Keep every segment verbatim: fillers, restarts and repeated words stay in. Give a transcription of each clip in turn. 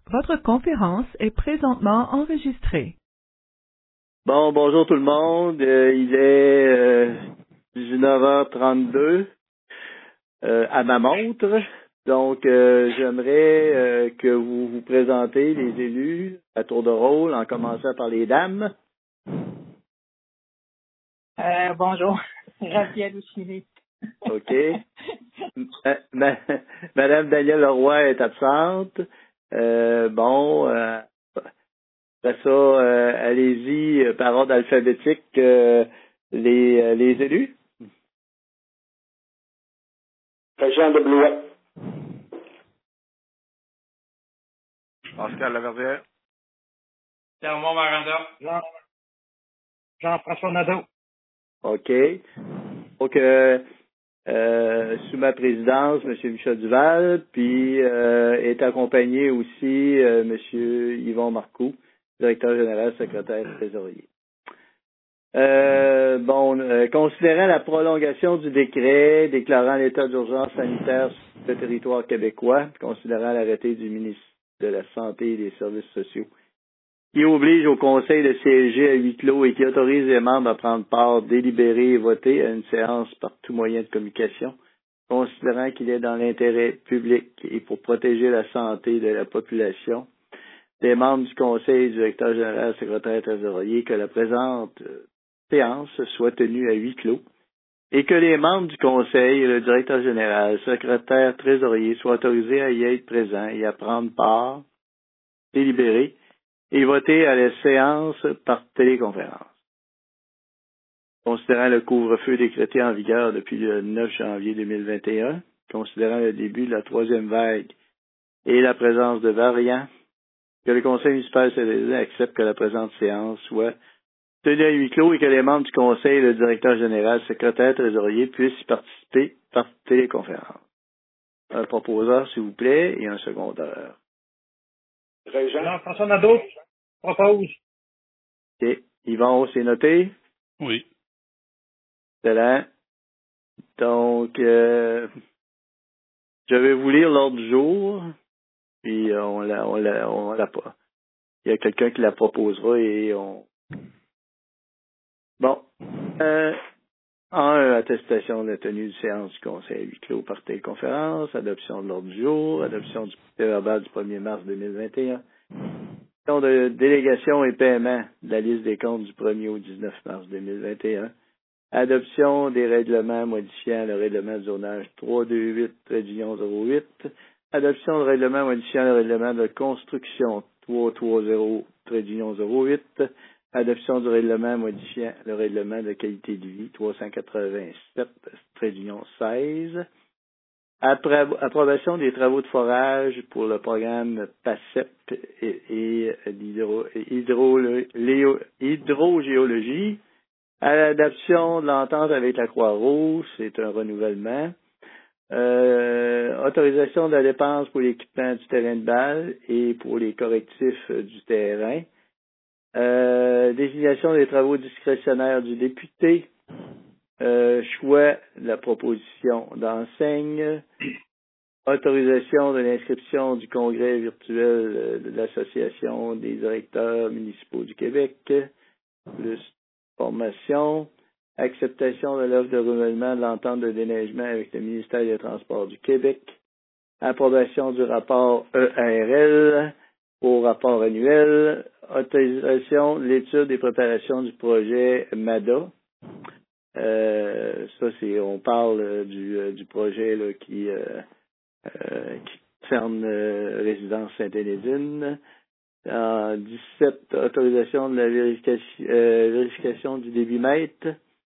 Votre conférence est présentement enregistrée. Bon, bonjour tout le monde. Euh, il est euh, dix-neuf heures trente-deux euh, à ma montre. Donc, euh, j'aimerais euh, que vous vous présentez, les élus, à tour de rôle, en commençant par les dames. Euh, bonjour, Raphaël Ouchini. OK. Ma- ma- Madame Danielle Leroy est absente. Euh, bon, euh, après ça, euh, allez-y, euh, par ordre alphabétique, euh, les, euh, les élus. Régent de Blouet. Pascal Laverdière. Sermon Maranda. Jean, Jean-François Nadeau. OK. Donc, euh, euh, sous ma présidence, M. Michel Duval, puis euh, est accompagné aussi euh, M. Yvon Marcoux, directeur général, secrétaire trésorier. Euh, bon, euh, considérant la prolongation du décret déclarant l'état d'urgence sanitaire sur le territoire québécois, considérant l'arrêté du ministre de la Santé et des Services sociaux, qui oblige au Conseil de siéger à huis clos et qui autorise les membres à prendre part, délibérer et voter à une séance par tout moyen de communication, considérant qu'il est dans l'intérêt public et pour protéger la santé de la population, des membres du Conseil, du directeur général, secrétaire trésorier, que la présente euh, séance soit tenue à huis clos et que les membres du Conseil et le directeur général, secrétaire trésorier soient autorisés à y être présents et à prendre part, délibérer et voter à la séance par téléconférence. Considérant le couvre-feu décrété en vigueur depuis le neuf janvier deux mille vingt et un, considérant le début de la troisième vague et la présence de variants, que le Conseil municipal cédé accepte que la présente séance soit tenue à huis clos et que les membres du Conseil et le directeur général, secrétaire trésorier puissent y participer par téléconférence. Un proposeur, s'il vous plaît, et un secondeur. Régent. Jean-François Nadeau propose. OK. Yvon, c'est noté? Oui. Excellent. Donc, euh, je vais vous lire l'ordre du jour, puis euh, on l'a, on l'a, on l'a pas. Il y a quelqu'un qui la proposera et on. Bon. Euh, un, attestation de la tenue de séance du Conseil à huis clos par téléconférence, adoption de l'ordre du jour, adoption du procès verbal du premier mars deux mille vingt et un, adoption de délégation et paiement de la liste des comptes du premier au dix-neuf mars deux mille vingt et un, adoption des règlements modifiant le règlement de zonage trois cent vingt-huit zéro huit, adoption du règlement modifiant le règlement de construction trois cent trente zéro huit, adoption du règlement modifiant le règlement de qualité de vie trois cent quatre-vingt-sept seize, Appro- approbation des travaux de forage pour le programme PACEP et, et l'hydro, hydro, léo, hydrogéologie, à l'adoption de l'entente avec la Croix-Rouge, c'est un renouvellement. Euh, autorisation de la dépense pour l'équipement du terrain de balle et pour les correctifs du terrain. Euh, désignation des travaux discrétionnaires du député. Euh, choix de la proposition d'enseigne. Autorisation de l'inscription du congrès virtuel de l'Association des directeurs municipaux du Québec. Plus formation. Acceptation de l'offre de renouvellement de l'entente de déneigement avec le ministère des Transports du Québec. Approbation du rapport E A R L au rapport annuel. Autorisation de l'étude et préparation du projet M A D A. Euh, ça, c'est, on parle euh, du, euh, du projet là, qui, euh, euh, qui concerne euh, résidence Sainte-Énédine. En dix-sept, autorisation de la vérification, euh, vérification du débitmètre.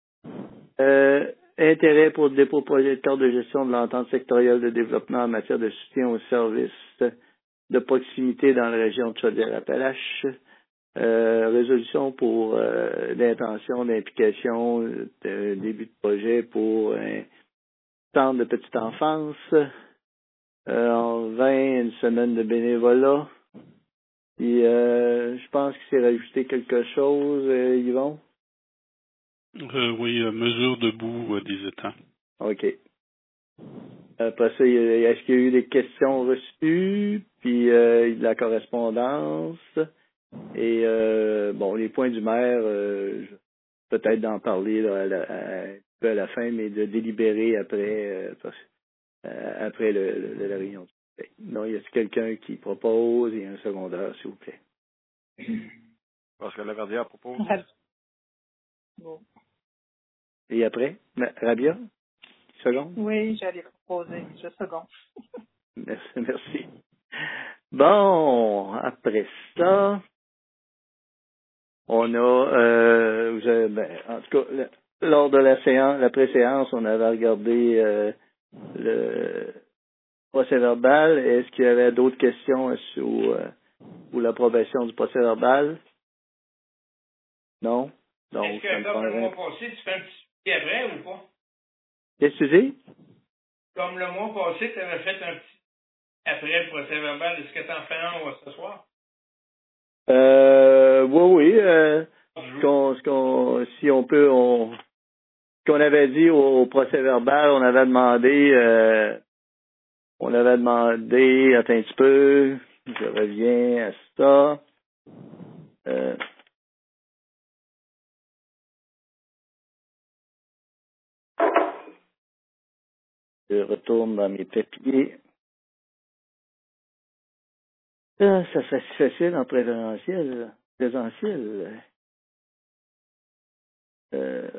Euh, intérêt pour le dépôt de projet de carte de gestion de l'entente sectorielle de développement en matière de soutien aux services de proximité dans la région de Chaudière-Appalaches. Euh, résolution pour euh, l'intention d'implication de début de projet pour un centre de petite enfance. Euh, en vingt, une semaine de bénévolat. Et euh, je pense qu'il s'est rajouté quelque chose, euh, Yvon. Euh, oui, euh, mesure debout euh, des étangs. OK. Après ça, il y a- est-ce qu'il y a eu des questions reçues? Puis puis euh, de la correspondance. Et euh, bon, les points du maire, euh, peut-être d'en parler là, à, la, à, un peu à la fin, mais de délibérer après euh, euh, après le, le, la réunion. Non, y a quelqu'un qui propose et un secondaire, s'il vous plaît. Pascal Laverdière propose. Bon. Et après, Rabia, seconde. Oui, j'allais proposer. Je seconde. Merci, merci. Bon, après ça, on a, euh, vous avez, ben, en tout cas, le, lors de la séance, la pré-séance, on avait regardé euh, le procès-verbal. Est-ce qu'il y avait d'autres questions sur, euh, ou l'approbation du procès-verbal? Non? Donc, Est-ce ça que me comme le prendrait... mois passé, tu fais un petit petit après ou pas? Qu'est-ce que tu dis? Comme le mois passé, tu avais fait un petit après le procès verbal, est-ce que tu en fais un ce soir? Euh, oui, oui. Euh, ce qu'on, ce qu'on, si on peut, on, ce qu'on avait dit au, au procès verbal, on avait demandé, euh, on avait demandé, attends un petit peu, je reviens à ça. Euh, je retourne dans mes papiers. Ah, ça serait si facile en présentiel, présentiel. Euh,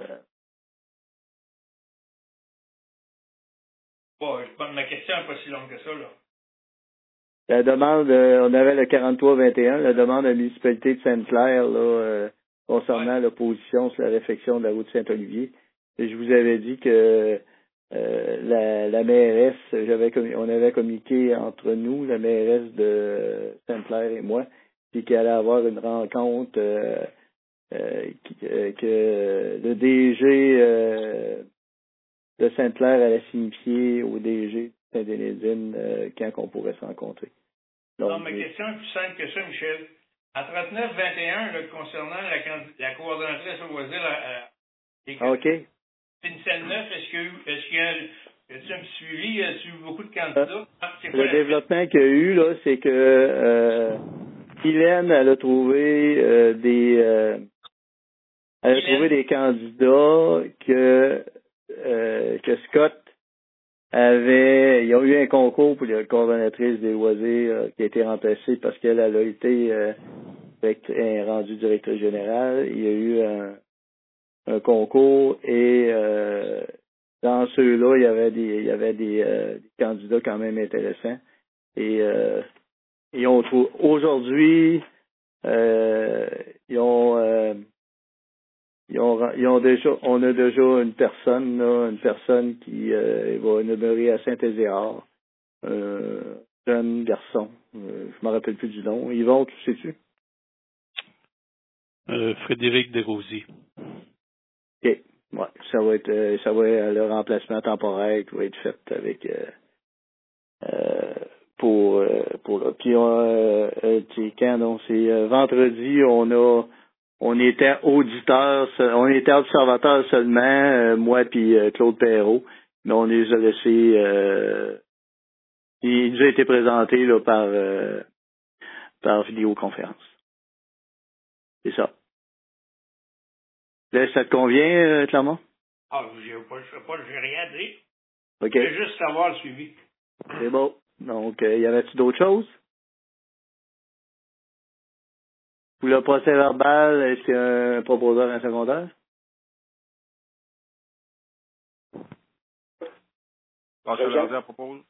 Bon, je pense que ma question n'est pas si longue que ça, là. La demande, euh, on avait le quarante-trois vingt et un, la demande de la municipalité de Sainte-Claire là, euh, concernant Ouais. l'opposition sur la réfection de la route Saint-Olivier. Et je vous avais dit que euh, la, la mairesse, j'avais commu- on avait communiqué entre nous, la mairesse de Sainte-Claire et moi, puis qu'il allait avoir une rencontre euh, euh, qui- euh, que le D G euh, de Sainte-Claire allait signifier au D G de Saint-Dénédine euh, quand on pourrait se rencontrer. Donc, Non, ma question est plus simple que ça, Michel. À trente-neuf vingt et un, là, concernant la, candi- la coordonnatrice au loisir, euh, euh, ah, OK. Fénicelle neuf, est-ce qu'il y a eu, est-ce qu'il y a, y a-t-il un petit suivi? Y a-t-il eu beaucoup de candidats? Ah, c'est quoi Le la développement qu'il y a eu, là, c'est que euh, Hélène, elle a trouvé euh, des euh, elle a Hélène? trouvé des candidats que euh, que Scott avait. Ils ont eu un concours pour la coordonnatrice des loisirs euh, qui a été remplacée parce qu'elle elle a été euh, direct- euh, rendue directrice générale. Il y a eu un, un concours et euh, dans ceux-là, il y avait des il y avait des, euh, des candidats quand même intéressants. Et euh, ils ont trouvé aujourd'hui euh, ils ont euh, ils ont ils ont déjà on a déjà une personne là, une personne qui euh, va demeurer à Saint-Ézéard, un jeune garçon, euh, je me rappelle plus du nom. Yvon, tu sais-tu? Euh, Frédéric Desrosiers. OK. Ouais, ça va être euh, ça va être le remplacement temporaire qui va être fait avec euh, euh, pour euh, pour là. Puis euh, euh, c'est quand donc c'est euh, vendredi, on a on était auditeurs, se- on était observateurs seulement, euh, moi puis euh, Claude Perrault, mais on les a laissés euh, il nous a été présenté là par euh, par vidéoconférence. C'est ça. Là, ça te convient, euh, Clermont? Ah, j'ai pas, je sais pas, j'ai rien à dire. OK. Je veux juste savoir le suivi. C'est bon. Donc, euh, y avait-tu d'autres choses? Pour le procès verbal, est-ce qu'il y a un proposeur, un secondaire? Pascal Laverdière propose.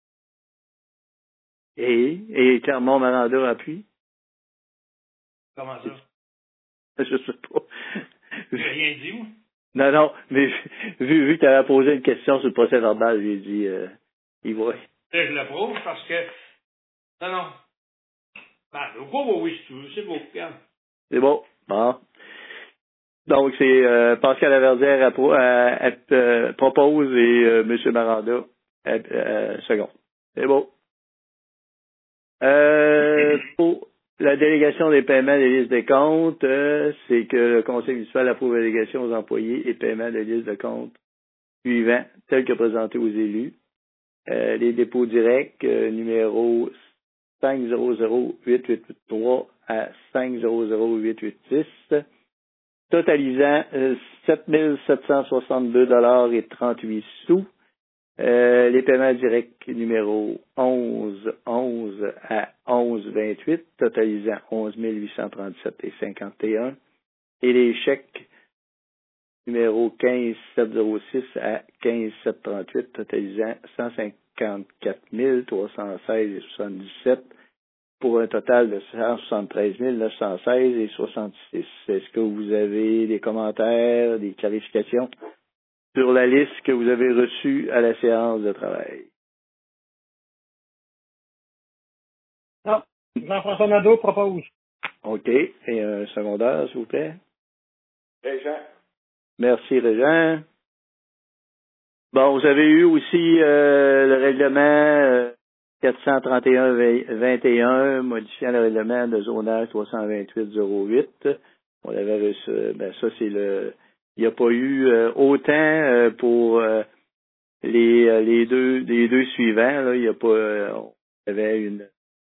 Et, et Clermont Maranda appuie? Comment ça? Je sais pas. J'ai rien dit, moi. Non, non, mais vu, vu que tu avais posé une question sur le procès verbal, j'ai dit, euh, il va. Là, je l'approuve parce que, non, non. Ben, le pauvre, oui, si tu veux, c'est beau, regarde. C'est bon. Bon. Donc, c'est euh, Pascal Laverdière appro- euh, app- euh, propose et euh, M. Maranda app- euh, second. C'est bon. Euh, pour la délégation des paiements des listes de comptes, euh, c'est que le conseil municipal approuve la délégation aux employés et paiements des listes de comptes suivants, tels que présentés aux élus. Euh, les dépôts directs, euh, numéro cinq zéro zéro huit huit huit trois à cinq zéro zéro huit huit six, totalisant euh, sept mille sept cent soixante-deux dollars et trente-huit sous. Euh, les paiements directs numéro onze onze à onze vingt-huit, totalisant onze mille huit cent trente-sept et cinquante et un. Et les chèques numéro quinze sept zéro six à quinze sept trente-huit, totalisant cent cinquante-quatre mille trois cent seize et soixante-dix-sept, pour un total de cent soixante-treize mille neuf cent seize et soixante-six. Est-ce que vous avez des commentaires, des clarifications sur la liste que vous avez reçue à la séance de travail? Non. Jean-François Nadeau propose. OK. Et un secondaire, s'il vous plaît. Régent. Merci, Régent. Bon, vous avez eu aussi euh, le règlement euh, quatre cent trente et un vingt et un, modifiant le règlement de zonage trois cent vingt-huit zéro huit. On l'avait reçu, ben ça c'est le, il n'y a pas eu euh, autant euh, pour euh, les euh, les deux les deux suivants là, il n'y a pas, euh, on avait une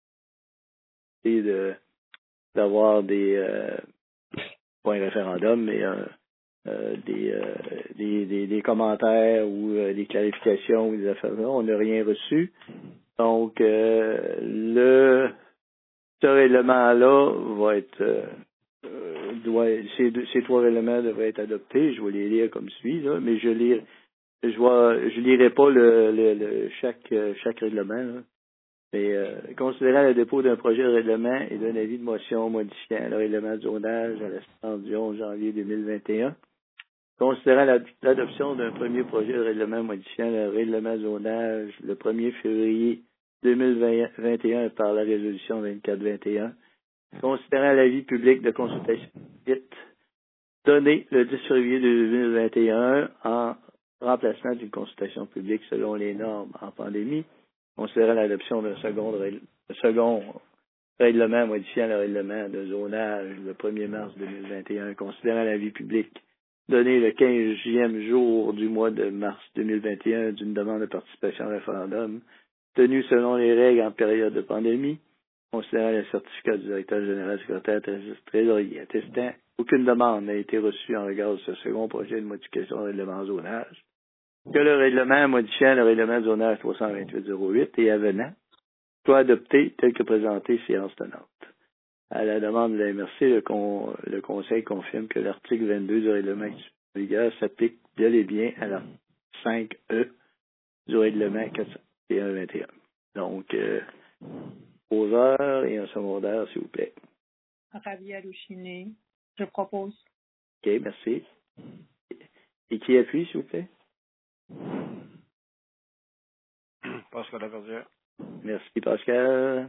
de d'avoir des euh, pas un référendum mais un Euh, des, euh, des, des, des commentaires ou euh, des clarifications ou des affaires là. On n'a rien reçu. Donc, euh, le ce règlement-là va être euh, euh, doit ces, deux, ces trois règlements devraient être adoptés. Je vais les lire comme suit, là, mais je lis je vois je lirai pas le, le, le chaque chaque règlement. Là. Mais euh, considérant le dépôt d'un projet de règlement et d'un avis de motion modifiant le règlement de zonage à la séance du onze janvier deux mille vingt et un. Considérant l'adoption d'un premier projet de règlement modifiant le règlement zonage le premier février deux mille vingt et un par la résolution vingt-quatre vingt et un, considérant l'avis public de consultation donné le dix février deux mille vingt et un en remplacement d'une consultation publique selon les normes en pandémie, considérant l'adoption d'un second, second règlement modifiant le règlement de zonage le premier mars deux mille vingt et un, considérant l'avis public donné le quinzième jour du mois de mars deux mille vingt et un d'une demande de participation au référendum, tenue selon les règles en période de pandémie, considérant le certificat du directeur général secrétaire trésorier attestant aucune demande n'a été reçue en regard de ce second projet de modification du règlement zonage, que le règlement modifiant le règlement de zonage trois cent vingt-huit zéro huit et avenant soit adopté tel que présenté séance tenante. À la demande de la M R C, le, con, le Conseil confirme que l'article vingt-deux du règlement en vigueur s'applique bel et bien à l'article cinq E du règlement quatre cent trente et un vingt et un. Donc, euh, aux heures et un secondaire, s'il vous plaît. Ravi Alouchiné, je propose. OK, merci. Et qui appuie, s'il vous plaît? Pascal Laverdière. Merci, Pascal.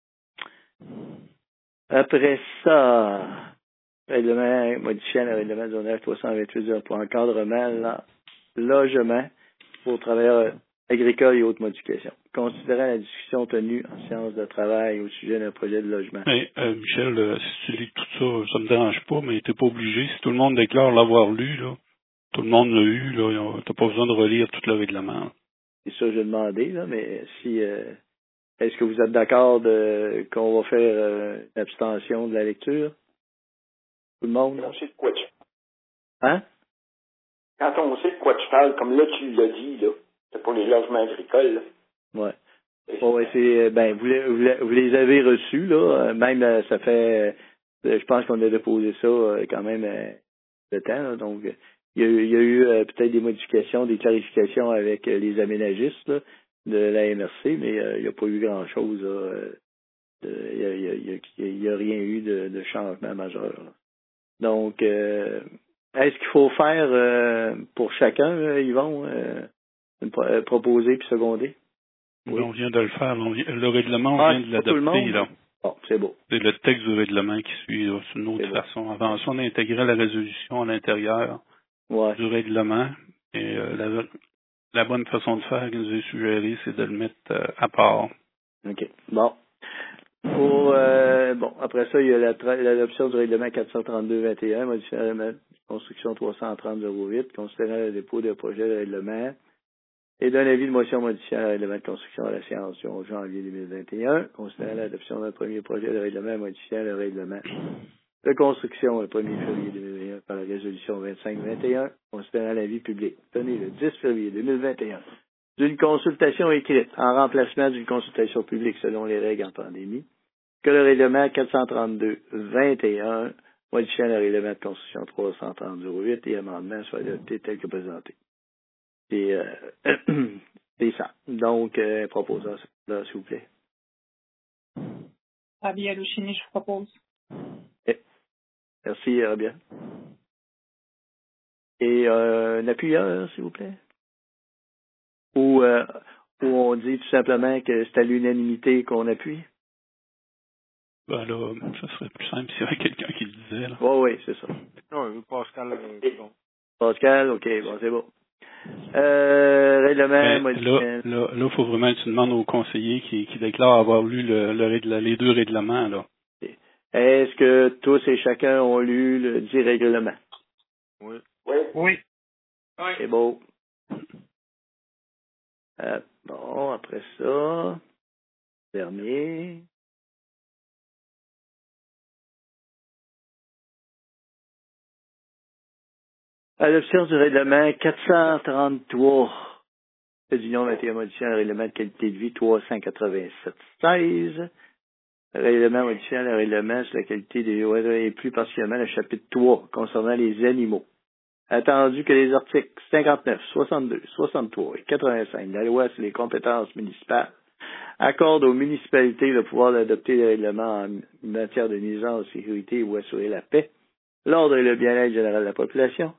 Après ça, règlement modifiant le règlement de zonage trois cent vingt-huit pour encadrement, logement pour travailleurs agricoles et autres modifications. Considérant la discussion tenue en séance de travail au sujet d'un projet de logement. Mais, euh, Michel, euh, si tu lis tout ça, ça me dérange pas, mais t'es pas obligé. Si tout le monde déclare l'avoir lu, là, tout le monde l'a eu, là, t'as pas besoin de relire tout le règlement. C'est ça que j'ai demandé, là, mais si euh, est-ce que vous êtes d'accord de qu'on va faire euh, une abstention de la lecture? Tout le monde? On sait de quoi tu Hein? Quand on sait de quoi tu parles, comme là tu l'as dit, là, c'est pour les logements agricoles. Là. Ouais. Bon, ouais, c'est ben vous les, vous les, vous les avez reçus, là. Même euh, ça fait euh, je pense qu'on a déposé ça euh, quand même euh, de temps, là, donc il y a eu, il y a eu euh, peut-être des modifications, des clarifications avec euh, les aménagistes là, de la M R C, mais euh, il n'y a pas eu grand-chose. Euh, de, il n'y a, il y a, il y a, il y a rien eu de, de changement majeur. Là. Donc, euh, est-ce qu'il faut faire euh, pour chacun, euh, Yvon, euh, une, euh, proposer puis seconder? Oui. On vient de le faire. On vient, le règlement, on ah, vient de l'adopter. Là. Bon, c'est beau. C'est le texte du règlement qui suit. Là, c'est une autre c'est façon. beau. Avant ça, on a intégré la résolution à l'intérieur ouais. du règlement. Et euh, la, la bonne façon de faire qui nous est suggérée, c'est de le mettre euh, à part. OK. Bon. Pour, euh, bon, après ça, il y a la tra- l'adoption du règlement quatre cent trente-deux vingt et un, modifiant la construction trois cent trente zéro huit, considérant le dépôt de projet de règlement et d'un avis de motion modifiant le règlement de construction à la séance du onze janvier deux mille vingt et un, considérant l'adoption d'un premier projet de règlement modifiant le règlement de construction le premier février deux mille vingt et un par la résolution vingt-cinq vingt et un, considérant l'avis public donné le dix février deux mille vingt et un d'une consultation écrite en remplacement d'une consultation publique selon les règles en pandémie, que le règlement quatre cent trente-deux vingt et un modifiant le règlement de construction trois cent trente zéro huit et amendement soit adopté tel que présenté. C'est euh, c'est ça. Donc, euh, proposant ça, s'il vous plaît. Rabia Louchini, je propose. Eh, merci, Rabia. Et euh, un appuyeur, s'il vous plaît. Ou euh, où on dit tout simplement que c'est à l'unanimité qu'on appuie. Ben là, ça serait plus simple s'il y avait quelqu'un qui le disait. Là. Oui, oui, c'est ça. Non, Pascal, euh, c'est bon. Pascal, OK, bon, c'est bon. Euh, règlement Ben, modifiant. là, là, là, faut vraiment que tu demandes aux conseillers qui, qui déclarent avoir lu le, le, règle- les deux règlements, là. Est-ce que tous et chacun ont lu le dit règlement? Oui. Oui. Oui. Oui. C'est beau. Euh, bon, après ça, dernier. Adoption du règlement quatre cent trente-trois. L'Union vingt et un modifiant le règlement de qualité de vie trois cent quatre-vingt-sept seize. Règlement modifiant le règlement sur la qualité des eaux et plus particulièrement le chapitre trois concernant les animaux. Attendu que les articles cinquante-neuf, soixante-deux, soixante-trois et quatre-vingt-cinq de la loi sur les compétences municipales accordent aux municipalités le pouvoir d'adopter des règlements en matière de nuisance, sécurité ou assurer la paix, l'ordre et le bien-être général de la population.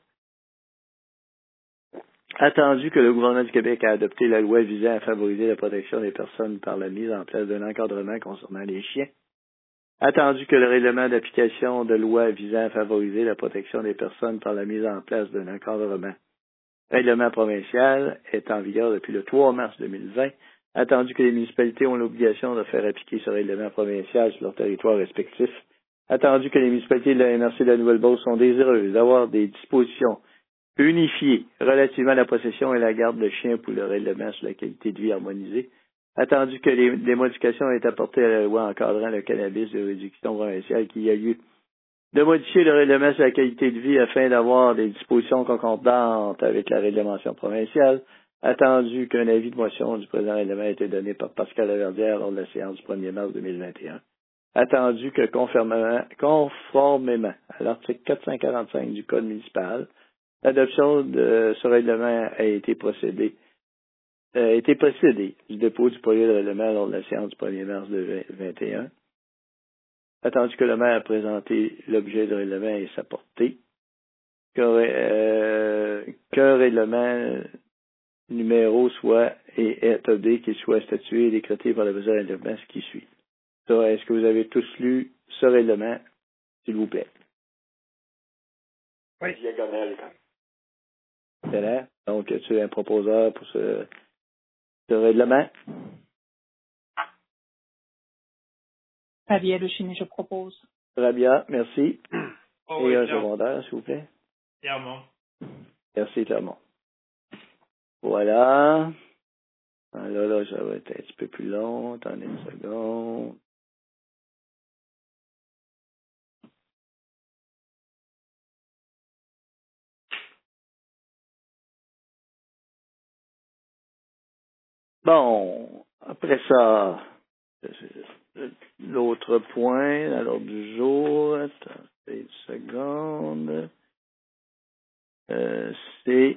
Attendu que le gouvernement du Québec a adopté la loi visant à favoriser la protection des personnes par la mise en place d'un encadrement concernant les chiens. Attendu que le règlement d'application de loi visant à favoriser la protection des personnes par la mise en place d'un encadrement règlement provincial est en vigueur depuis le trois mars deux mille vingt. Attendu que les municipalités ont l'obligation de faire appliquer ce règlement provincial sur leur territoire respectif. Attendu que les municipalités de la M R C de la Nouvelle-Beauce sont désireuses d'avoir des dispositions unifiées relativement à la possession et la garde de chiens pour le règlement sur la qualité de vie harmonisée. Attendu que les, des modifications aient apporté à la loi encadrant le cannabis de réduction provinciale qui a lieu de modifier le règlement sur la qualité de vie afin d'avoir des dispositions concordantes avec la réglementation provinciale. Attendu qu'un avis de motion du présent règlement a été donné par Pascal Laverdière lors de la séance du premier mars deux mille vingt et un. Attendu que conformément, conformément à l'article quatre cent quarante-cinq du Code municipal, l'adoption de ce règlement a été procédée a été précédé du dépôt du projet de règlement lors de la séance du premier mars deux mille vingt et un. Attendu que le maire a présenté l'objet de règlement et sa portée, qu'un euh, qu'un règlement numéro soit et est adopté, qu'il soit statué et décrété par le président du règlement, ce qui suit. Ça, est-ce que vous avez tous lu ce règlement, s'il vous plaît? Oui. Diagonale. C'est là. Donc, tu es un proposeur pour ce Ce règlement. Rabia Louchini, je propose. Rabia, merci. Oh, Et oui, un Clermont. secondaire, s'il vous plaît. Clermont. Merci, Clermont. Voilà. Ah, là, là, ça va être un petit peu plus long. Attendez une seconde. Bon, après ça, l'autre point à l'ordre du jour, attendez une seconde, euh, c'est,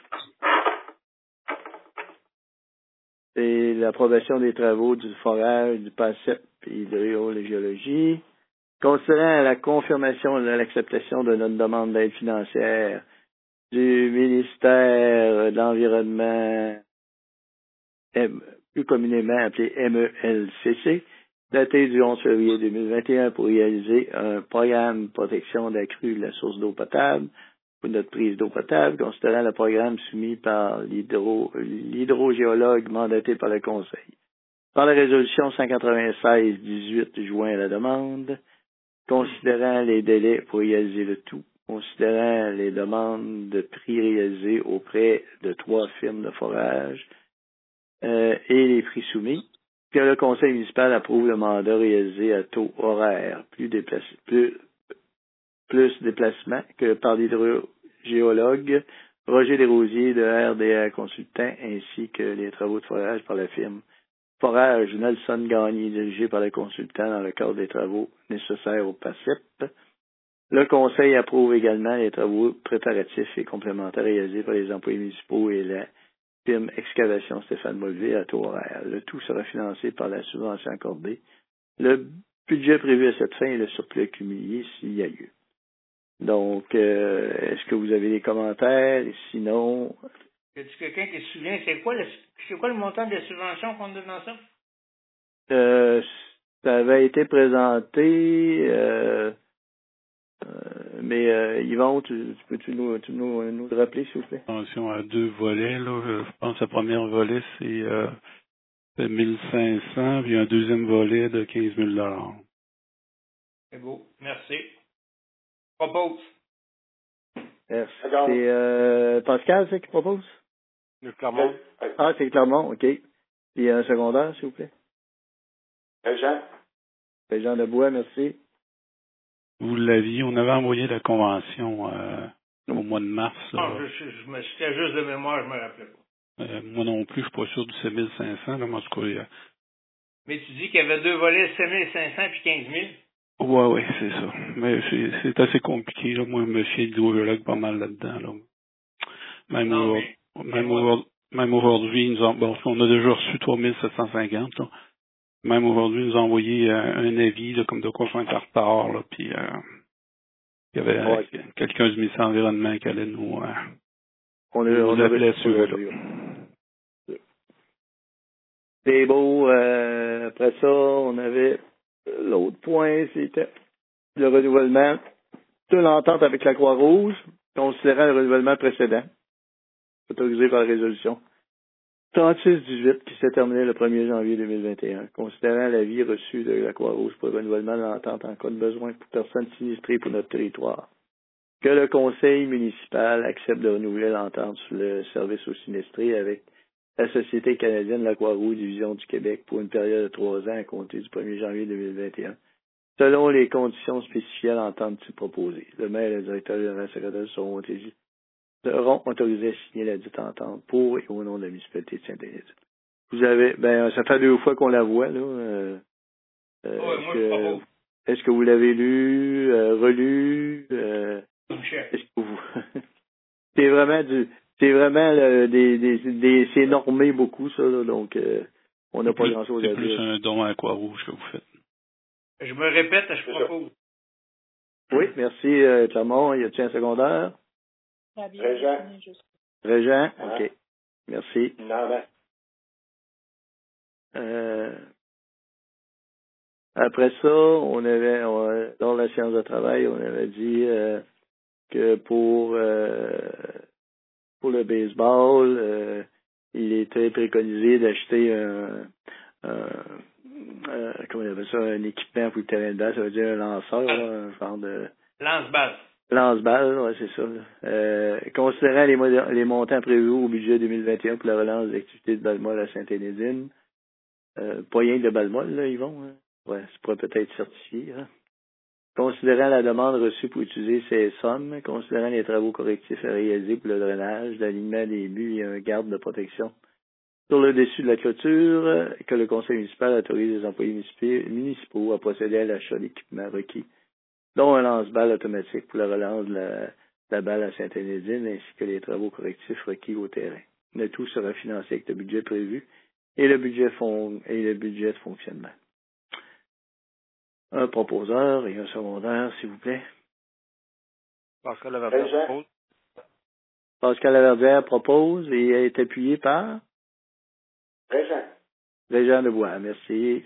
c'est l'approbation des travaux du forage du PACEP et de l'hydrogéologie. Considérant la confirmation de l'acceptation de notre demande d'aide financière du ministère de l'Environnement, M, plus communément appelé M E L C C, daté du onze février deux mille vingt et un pour réaliser un programme de protection d'accrue de la source d'eau potable pour notre prise d'eau potable, considérant le programme soumis par l'hydro, l'hydrogéologue mandaté par le Conseil. Par la résolution cent quatre-vingt-seize dix-huit juin à la demande, considérant les délais pour réaliser le tout, considérant les demandes de prix réalisées auprès de trois firmes de forage euh, et les prix soumis, que le conseil municipal approuve le mandat réalisé à taux horaire, plus, déplace, plus, plus déplacement que par l'hydrogéologue Roger Desrosiers de R D A Consultant, ainsi que les travaux de forage par la firme Forage Nelson Gagné, dirigé par le consultant dans le cadre des travaux nécessaires au P A C E P. Le Conseil approuve également les travaux préparatifs et complémentaires réalisés par les employés municipaux et la firme Excavation Stéphane Molvier à taux horaire. Le tout sera financé par la subvention accordée. Le budget prévu à cette fin est le surplus accumulé s'il y a lieu. Donc, euh, est-ce que vous avez des commentaires? Et sinon... Y a-t-il quelqu'un qui se souvient, c'est quoi le, c'est quoi le montant des subventions qu'on donne dans ça? Euh, ça avait été présenté... Euh, Euh, mais euh, Yvon, tu, tu peux-tu nous, tu nous, nous le rappeler, s'il vous plaît? Attention à deux volets, là. Je pense que le premier volet, c'est euh, mille cinq cents, puis un deuxième volet de quinze mille dollars. C'est beau. Merci. Propose. Merci. C'est euh, Pascal, c'est qui propose? Le Clermont. Ah, c'est Clermont, OK. Puis un secondaire, s'il vous plaît? Jean. Jean Debois, merci. Vous l'aviez, on avait envoyé la convention euh, au mois de mars. Non, je, je, je me c'était juste de mémoire, je me rappelais pas. Euh, moi non plus, je suis pas sûr du sept mille cinq cents, là, mais en tout cas, euh, Mais tu dis qu'il y avait deux volets, sept mille cinq cents puis quinze mille? ouais, ouais, c'est ça. Mais c'est, c'est assez compliqué, là. Moi, je me fie d'hydrogéologue pas mal là-dedans, là. Même, Non, au, mais, même, mais au, même aujourd'hui, ils nous ont, bon, on a déjà reçu trois mille sept cent cinquante, là. Même aujourd'hui, ils nous ont envoyé euh, un avis, là, comme de quoi on était en retard, là, puis euh, il y avait Ouais. euh, quelqu'un du ministère de l'Environnement qui allait nous, euh, On a, nous on a appeler reçu là. C'est beau. Euh, après ça, on avait l'autre point, c'était le renouvellement de l'entente avec la Croix-Rouge, considérant le renouvellement précédent, autorisé par la résolution trente-six dix-huit qui s'est terminé le premier janvier deux mille vingt et un, considérant l'avis reçu de la Croix-Rouge pour le renouvellement de l'entente en cas de besoin pour personnes sinistrées pour notre territoire. Que le conseil municipal accepte de renouveler l'entente sur le service aux sinistrés avec la Société canadienne de la Croix-Rouge Division du Québec pour une période de trois ans à compter du premier janvier deux mille vingt et un, selon les conditions spécifiées à l'entente proposée. Le maire et le directeur général secrétaire seront autorisés, seront autorisés à signer la dite entente pour et au nom de la municipalité de Saint-Denis. Vous avez, ben, ça fait deux fois qu'on la voit, là. Euh, euh, ouais, est-ce, moi, que, je propose. est-ce que vous l'avez lu, euh, relu? Euh, Michel. est-ce que vous... c'est vraiment du... C'est vraiment là, des, des, des... C'est normé beaucoup, ça, là, donc euh, on n'a pas plus, grand-chose à c'est dire. plus un don à la Croix-Rouge que vous faites. Je me répète, je propose. Oui, merci, euh, Clermont. Y a-t-il un secondaire? Régent. Régent, Hein? OK. Merci. Non, ben. Euh, après ça, on avait, on, dans la séance de travail, on avait dit euh, que pour euh, pour le baseball, euh, il était préconisé d'acheter un, un, un comment on appelle ça, un équipement pour le terrain de balle, ça veut dire un lanceur, là, un genre de Lance-balle. lance-balle, ouais, c'est ça. Là. Euh, considérant les, mod- les montants prévus au budget deux mille vingt et un pour la relance des activités de Balmol à Sainte-Énédine, euh, pas rien de Balmol, là, ils vont. Hein. Ouais, ça pourrait peut-être certifier. Hein. Considérant la demande reçue pour utiliser ces sommes, considérant les travaux correctifs à réaliser pour le drainage, l'alignement des buts et un garde de protection sur le dessus de la clôture, que le conseil municipal autorise les employés municipaux, municipaux à procéder à l'achat d'équipements requis, dont un lance-balle automatique pour la relance de la, de la balle à Sainte-Énédine, ainsi que les travaux correctifs requis au terrain. Le tout sera financé avec le budget prévu et le budget, fon- et le budget de fonctionnement. Un proposeur et un secondaire, s'il vous plaît. Pascal Laverdière Régent. propose. Pascal Laverdière propose et est appuyé par Régent. Régent Debois. Merci.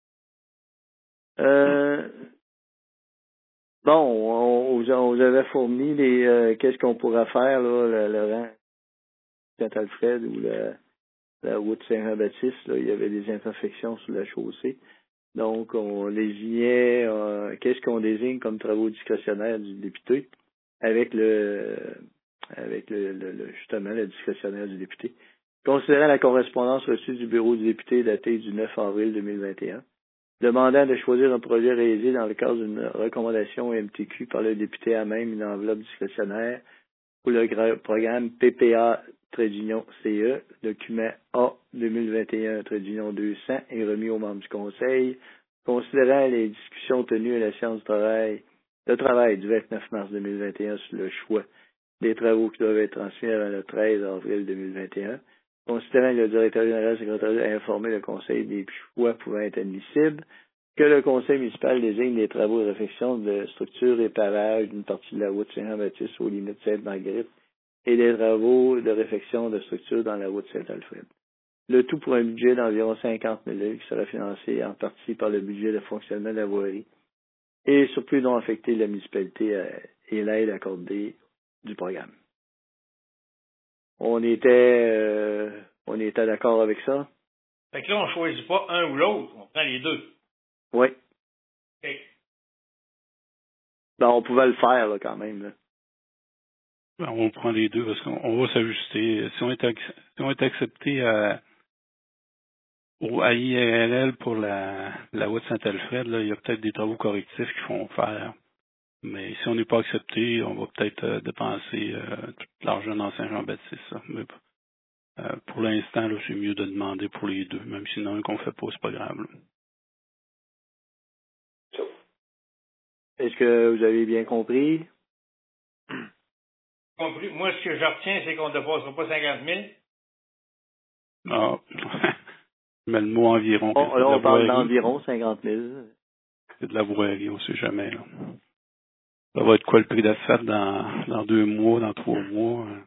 Euh, bon, on, on vous on vous avait fourni les euh, qu'est-ce qu'on pourra faire, là, le, le rang Saint-Alfred ou la, la route Saint-Jean-Baptiste, là, il y avait des imperfections sur la chaussée. Donc, on désignait euh, qu'est-ce qu'on désigne comme travaux discrétionnaires du député. avec le avec le, le, le justement le discrétionnaire du député. Considérant la correspondance reçue du bureau du député datée du neuf avril deux mille vingt et un, demandant de choisir un projet réalisé dans le cadre d'une recommandation M T Q par le député à même une enveloppe discrétionnaire pour le gra- programme P P A-C E, document A deux mille vingt et un deux cents est remis aux membres du Conseil, considérant les discussions tenues à la séance de travail, de travail du vingt-neuf mars deux mille vingt et un sur le choix des travaux qui doivent être transmis avant le treize avril deux mille vingt et un, considérant que le directeur général secrétaire a informé le Conseil des choix pouvant être admissibles, que le Conseil municipal désigne des travaux de réfection de structure et pavage d'une partie de la route Saint-Jean-Baptiste aux limites de Sainte-Marguerite et des travaux de réfection de structure dans la route Saint-Alfred. Le tout pour un budget d'environ cinquante mille qui sera financé en partie par le budget de fonctionnement de la voirie et surplus non affecté de la municipalité et l'aide accordée du programme. On était euh, on était d'accord avec ça? Fait que là, on ne choisit pas un ou l'autre, on prend les deux. Oui. OK. Ben, on pouvait le faire là, quand même. Là. Ben, on prend les deux parce qu'on on va s'ajuster. Si on est, ac- si on est accepté à, au à I R L L pour la, la route Saint-Alfred, là, il y a peut-être des travaux correctifs qu'il faut faire. Mais si on n'est pas accepté, on va peut-être euh, dépenser euh, tout l'argent dans Saint-Jean-Baptiste. Ça. Mais euh, pour l'instant, là, c'est mieux de demander pour les deux, même si non qu'on fait pas, c'est pas grave. Là. Est-ce que vous avez bien compris? Compris. Moi, ce que je retiens, c'est qu'on ne dépassera pas cinquante mille. Ah, mais le mot environ. Bon, là, on parle d'environ cinquante mille. C'est de la voirie, on sait jamais. Là. Ça va être quoi le prix d'asphalte dans, dans deux mois, dans trois mois? Hein?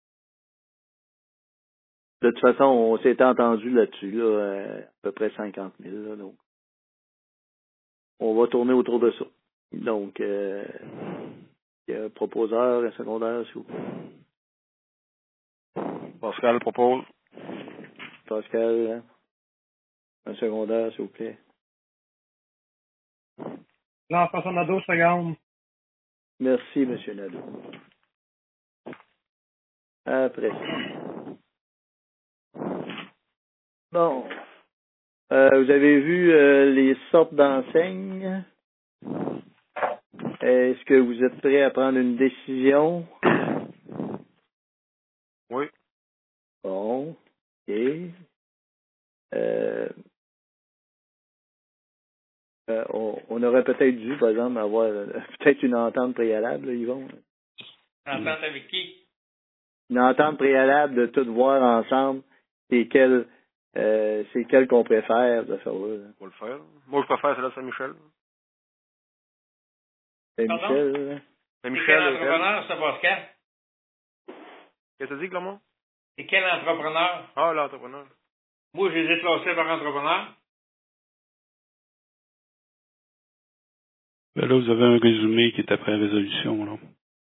De toute façon, on s'était entendu là-dessus, là, euh, à peu près cinquante mille. Là, donc, on va tourner autour de ça. Donc, euh, il y a un proposeur, un secondaire, s'il vous plaît. Pascal propose. Pascal, hein? Un secondaire, s'il vous plaît. Jean-François Nadeau, seconde. Merci, M. Nadeau. Après ça. Bon. Euh, vous avez vu euh, les sortes d'enseignes. Est-ce que vous êtes prêt à prendre une décision? Oui. Bon. OK. Euh, euh, on, on aurait peut-être dû, par exemple, avoir euh, peut-être une entente préalable, là, Yvon. Entente avec qui? Une entente préalable de tout voir ensemble c'est quel euh, c'est quel qu'on préfère de faire là. On va le faire. Moi, je préfère celle de Saint-Michel. Saint-Michel, là. Saint-Michel. C'est quel entrepreneur, ça, Pascal? Qu'est-ce que tu dis, Clermont? C'est quel entrepreneur? Ah, l'entrepreneur. Moi, je les ai classés par entrepreneur. Ben là, vous avez un résumé qui est après la résolution. Là.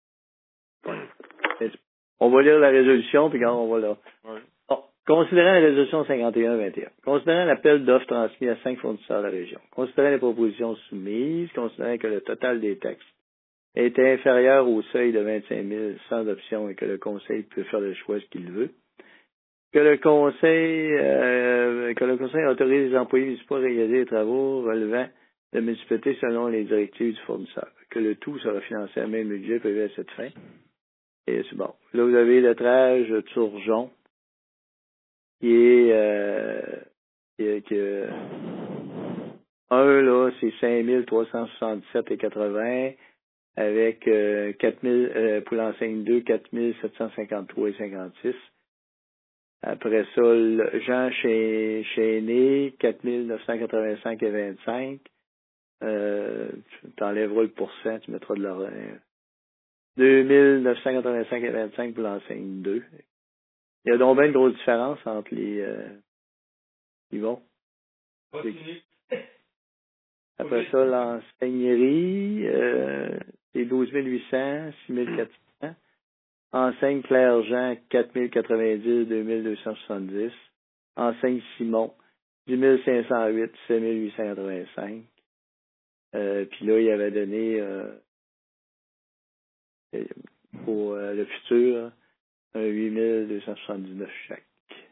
On va lire la résolution, puis quand on va là. Oui. Bon. Considérant la résolution cinquante et un vingt et un, considérant l'appel d'offres transmis à cinq fournisseurs de la région, considérant les propositions soumises, considérant que le total des taxes était inférieur au seuil de vingt-cinq mille sans option et que le Conseil peut faire le choix ce qu'il veut, que le Conseil euh, que le Conseil autorise les employés municipaux à réaliser les travaux relevant de la municipalité selon les directives du fournisseur, que le tout sera financé à même budget prévu à cette fin. Et c'est bon. Là, vous avez le trage Turgeon, qui est, euh, qui est, qui est un, là, c'est cinq mille trois cent soixante-dix-sept virgule quatre-vingts, avec euh, quatre mille, euh, pour l'enseigne deux, quatre mille sept cent cinquante-trois virgule cinquante-six. Après ça, le Jean Chéné, quatre mille neuf cent quatre-vingt-cinq virgule vingt-cinq. Euh, tu t'enlèveras le pourcent, tu mettras de l'or. deux mille neuf cent quatre-vingt-cinq virgule vingt-cinq pour l'enseigne deux. Il y a donc bien une grosse différence entre les... Euh, ils vont. Continue. Après ça, l'enseignerie, euh, c'est douze mille huit cents, six mille quatre cents. Enseigne Claire-Jean, quatre mille quatre-vingt-dix, deux mille deux cent soixante-dix. Enseigne Simon, dix mille cinq cent huit, sept mille huit cent quatre-vingt-cinq. Euh, puis là, il avait donné... Euh, euh, pour euh, le futur, un huit mille deux cent soixante-dix-neuf chaque.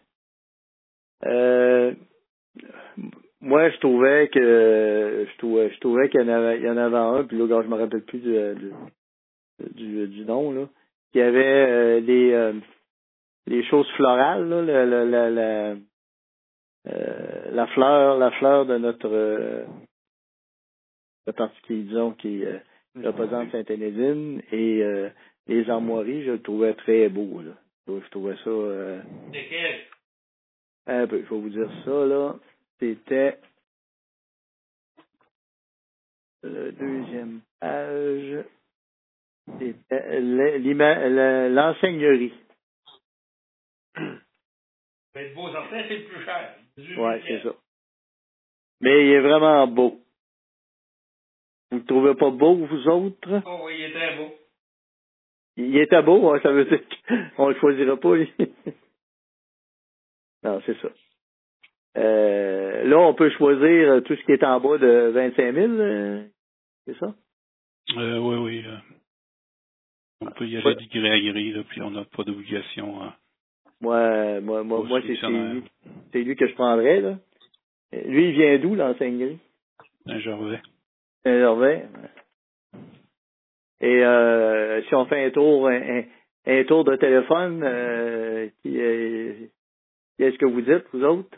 Euh, moi, je trouvais que je trouvais, je trouvais qu'il y en avait, il y en avait un, puis là, je me rappelle plus du, du, du, du nom, là, qui avait euh, les, euh, les choses florales, là, la, la, la, la, euh, la fleur, la fleur de notre euh, la partie qui, disons, qui euh, représente Sainte-Énédine et euh, les armoiries, je le trouvais très beau, là. Donc, je trouvais ça euh, Lesquels? un peu, je vais vous dire ça, là. C'était le deuxième page. C'était le- l'ima- le- l'enseignerie. Mais le beau certain, c'est le plus cher. Ouais, c'est ça. Mais il est vraiment beau. Vous le trouvez pas beau, vous autres? Oh oui, il est très beau. Il était beau, hein, ça veut dire qu'on le choisira pas, lui. Non, c'est ça. Euh, là, on peut choisir tout ce qui est en bas de vingt-cinq mille, euh, c'est ça? Euh, oui, oui. euh, on peut y aller Ouais. du gré à gré, là, puis on n'a pas d'obligation. Hein, Moi, moi, moi, au moi c'est c'est sélectionnaire. lui, c'est lui que je prendrais, là. Lui, il vient d'où, l'enseignerie? Saint-Gervais. Saint-Gervais. Et euh, si on fait un tour, un, un tour de téléphone, euh, qui, euh, qu'est-ce que vous dites, vous autres?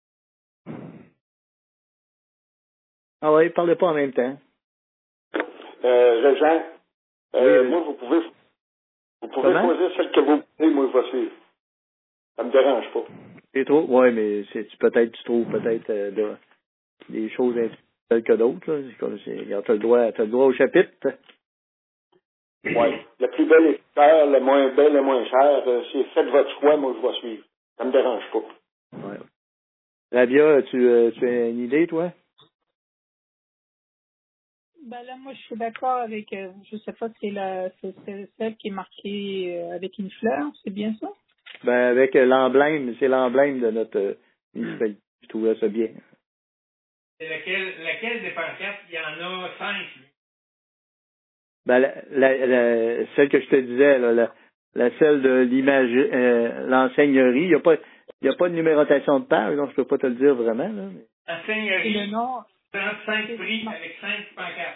Ah oui, parlez pas en même temps. Euh, Régent, euh, Oui, moi, vous pouvez, vous pouvez Comment? choisir celle que vous voulez, moi, je vais suivre. Ça me dérange pas. C'est trop? Oui, mais c'est peut-être tu trouves peut-être euh, de- des choses telles que d'autres. Là. C'est comme c'est, regarde, t'as le droit, t'as le droit au chapitre. Oui. La plus belle est chère, la moins belle est moins chère. Euh, c'est faites votre choix, moi, je vais suivre. Ça me dérange pas. Ouais. Rabia, tu, euh, tu as une idée, toi? Ben là, moi, je suis d'accord avec, euh, je sais pas si c'est la, c'est c'est celle qui est marquée euh, avec une fleur, c'est bien ça? Ben, avec euh, l'emblème, c'est l'emblème de notre euh, municipalité. Je trouvais ça bien. C'est laquelle, laquelle des pancartes? Il y en a cinq. Ben, la, la, la- celle que je te disais, là, la, la celle de l'image, euh, l'enseignerie, il n'y a pas, il y a pas de numérotation de page, donc je peux pas te le dire vraiment, là. mais- Et le Enseignerie, nom, trente-cinq prix avec cinq pancartes.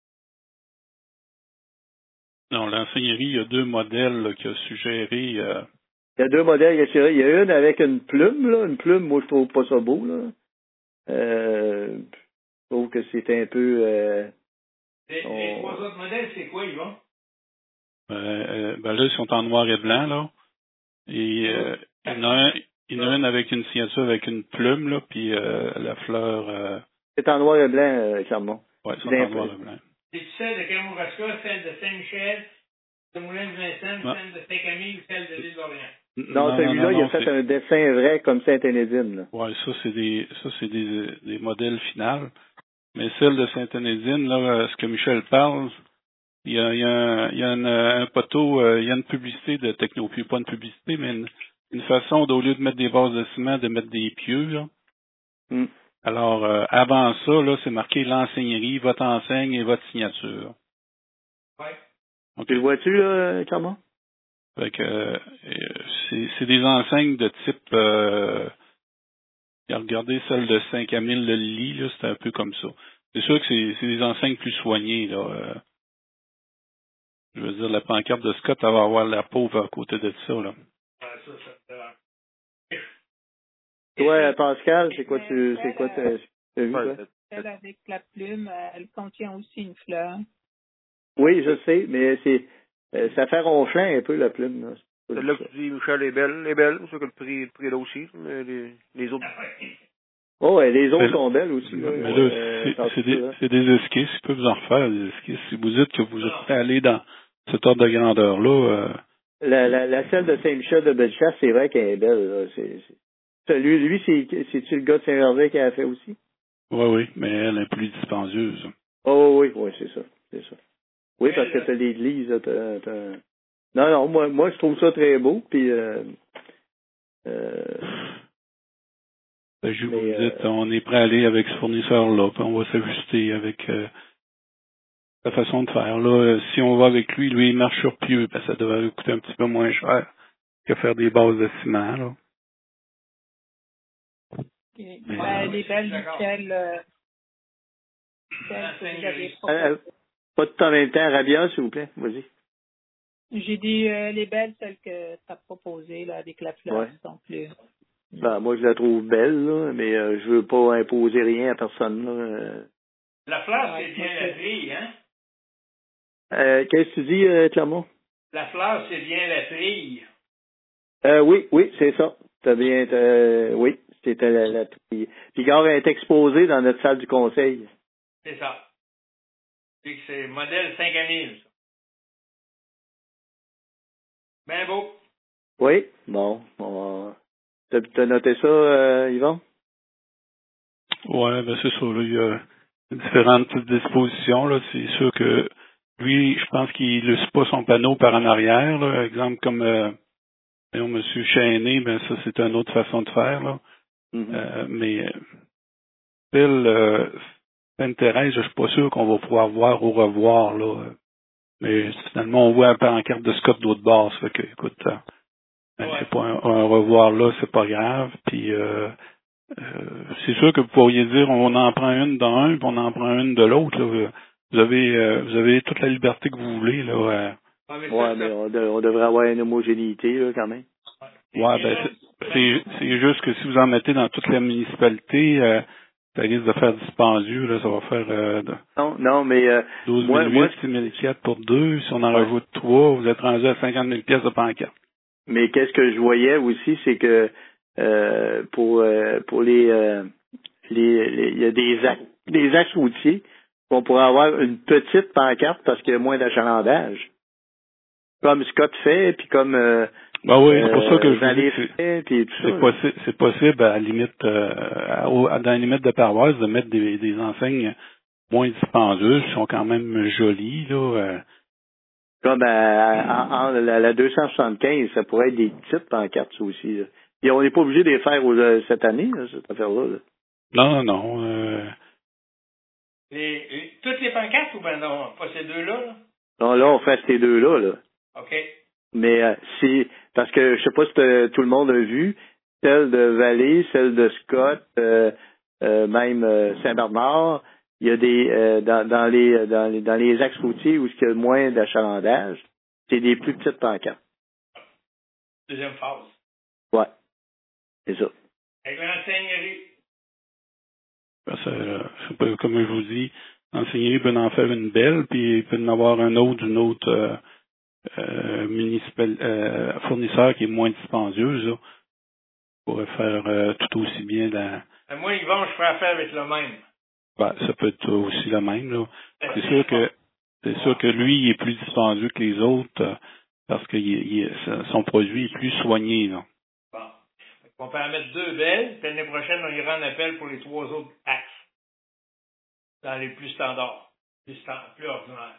Non, l'enseignerie, il y a deux modèles là, qui a suggéré. Euh, Il y a deux modèles, il y a il y a une avec une plume, là. Une plume, moi, je trouve pas ça beau, là. Euh, je trouve que c'est un peu, euh, Les, les on- trois autres modèles, c'est quoi, Yvon? euh, euh, ben là, ils sont en noir et blanc, là. Et euh, il y en a un, il y en a une avec une signature avec une plume, là, puis euh, la fleur, euh, c'est en noir et blanc, euh, Clermont. ouais, ils sont D'un- en noir et blanc. C'est celle de Kamouraska, celle de Saint-Michel, de Moulin-de-Vincennes, Non. celle de Saint-Camille ou celle de l'île d'Orléans? Non, celui-là, il a fait c'est- un dessin vrai comme Sainte-Énédine, là. ouais, ça c'est des, ça c'est des, des modèles finaux. Mais celle de Sainte-Énédine, là, euh, ce que Michel parle, il y a, il y a, un, il y a un, un poteau, euh, il y a une publicité de Technopie, pas une publicité, mais une, une façon d'au lieu de mettre des bases de ciment, de mettre des pieux, là. Hmm. Alors, euh, avant ça, là, c'est marqué l'enseignerie, votre enseigne et votre signature. Oui. OK. Tu le vois-tu, là, Clermont? Fait que, euh, c'est, c'est des enseignes de type, euh, regardez celle de Saint-Camille le Lys, là, c'est un peu comme ça. C'est sûr que c'est, c'est des enseignes plus soignées, là. euh, je veux dire, la pancarte de Scott, elle va avoir la pauvre à côté de ça, là. Ah, ça, ça, ça. Toi, Pascal, c'est quoi tu, c'est quoi t'as t'as vu, Ouais, toi? c'est- celle avec la plume, euh, elle contient aussi une fleur. Oui, je sais, mais c'est, euh, ça fait ronflant un peu, la plume, là. Celle-là que tu dis, Michel, est belle, est belle. C'est sûr que le prix, le prix est là aussi, mais les, les autres. Oh, ouais, les autres Mais- sont belles aussi, là. Mais là, Euh, c'est, tant c'est, pis, des, là. c'est des esquisses, ils peuvent en refaire, des esquisses. Si vous dites que vous êtes prêt à aller dans cet ordre de grandeur-là, euh, La, la, la celle de Saint-Michel de Bellechasse, c'est vrai qu'elle est belle, là. C'est, c'est... Celui, lui, c'est, c'est-tu le gars de Saint-Gervais qui a fait aussi? oui, oui, mais elle est plus dispendieuse. Oh, oui, oui, c'est ça, c'est ça. Oui, parce que t'as l'église, là, t'as, t'as... Non, non, moi, moi, je trouve ça très beau, puis, euh, euh, Ben, je vous Mais, dites, euh, on est prêt à aller avec ce fournisseur-là, puis on va s'ajuster avec euh, la façon de faire. Là, si on va avec lui, lui, il marche sur pieux, ben, ça devrait coûter un petit peu moins cher que faire des bases de ciment, là. Okay. Ben, les belles, Michel, euh, Michel, que vous avez proposé. Euh, pas tout en même temps, Rabia, s'il vous plaît. Vas-y. J'ai dit euh, les belles, celles que tu as proposées, là, avec la fleur, Ouais. sont plus. Ben, moi, je la trouve belle, là, mais euh, je veux pas imposer rien à personne, là. Euh, La fleur, Ouais, c'est bien ok. la fille, hein? euh, qu'est-ce que tu dis, euh, Clermont? La fleur, c'est bien la fille. Euh, oui, oui, c'est ça. T'as bien, euh, oui, c'était la, la Puis, puis Gare est exposé dans notre salle du conseil. C'est ça. Puis que c'est modèle cinq à mille. ça. Ben beau. Oui, bon, on va... T'as, t'as noté ça, euh, Yvon? Ouais, ben c'est ça, là, il y a différentes petites dispositions, là. C'est sûr que lui, je pense qu'il ne laisse pas son panneau par en arrière, là. Exemple comme euh, voyons, Monsieur Chainé, ben ça, c'est une autre façon de faire, là. Mm-hmm. Euh, mais euh, Phil, euh, Sainte-Thérèse, je suis pas sûr qu'on va pouvoir voir au revoir, là. Mais finalement, on voit un pancarte de Scott d'autre bord, ça fait que, écoute, euh, ben, Ouais. c'est pas un, un revoir là, c'est pas grave. Puis euh, euh, c'est sûr que vous pourriez dire on en prend une dans un, puis on en prend une de l'autre. Là. Vous avez euh, vous avez toute la liberté que vous voulez, là. Euh. Ouais, mais, Ouais, ça, mais ça- on, de- on devrait avoir une homogénéité, là, quand même. Ouais, ben c'est c'est c'est juste que si vous en mettez dans toute la municipalité, euh, ça risque de faire dispendieux, là, ça va faire euh, de Non, non, mais euh, douze moi, mille moi, huit, six mille quatre pour deux. Si on en Ouais. rajoute trois, vous êtes rendu à cinquante mille pièces de pancarte. mais qu'est-ce que je voyais aussi, c'est que euh, pour euh, pour les euh, les les- il y a des axes, des axes routiers qu'on pourrait avoir une petite pancarte parce qu'il y a moins d'achalandage. Comme Scott fait, puis comme euh, Ben oui, c'est pour ça que je vous Vallée dis que c'est fait, puis tout ça. c'est là. possible, c'est possible à la limite, euh, à- au- à- dans la limite de paroisse, de mettre des, des enseignes moins dispendieuses, qui sont quand même jolies, là. euh. Comme à, à- en- la, la deux cent soixante-quinze, ça pourrait être des petites pancartes ça aussi. Là. Et on n'est pas obligé de les faire aux- euh, cette année, là, cette affaire-là. Là. Non, non, non. euh, les, les- toutes les pancartes ou ben non? Pas ces deux-là, là? Non, là, on fait ces deux-là, là. OK. Mais euh, si parce que je sais pas si t'as- tout le monde a vu, celle de Vallée, celle de Scott, euh, euh, même euh, Saint-Bernard, il y a des euh, dans, dans les dans les dans les axes routiers où il y a moins d'achalandage, c'est des plus petites pancartes. Deuxième phase. Ouais. C'est ça. Avec l'enseignnerie. parce que, euh, c'est pas, comme je vous dis, l'enseignerie peut en faire une belle, puis il peut en avoir un autre d'une autre euh, euh, municipal, euh, fournisseur qui est moins dispendieuse, là. Pourrait faire euh, tout aussi bien la. Ben, moi, Yvon, je ferai affaire avec le même. Ben, ça peut être aussi le même, là. Ben, C'est sûr que c'est sûr que lui, il est plus dispendieux que les autres euh, parce que il, il, son produit est plus soigné, là. Bon. On peut en mettre deux belles, puis l'année prochaine, on ira en appel pour les trois autres axes. Dans les plus standards. Plus, stand- plus ordinaires.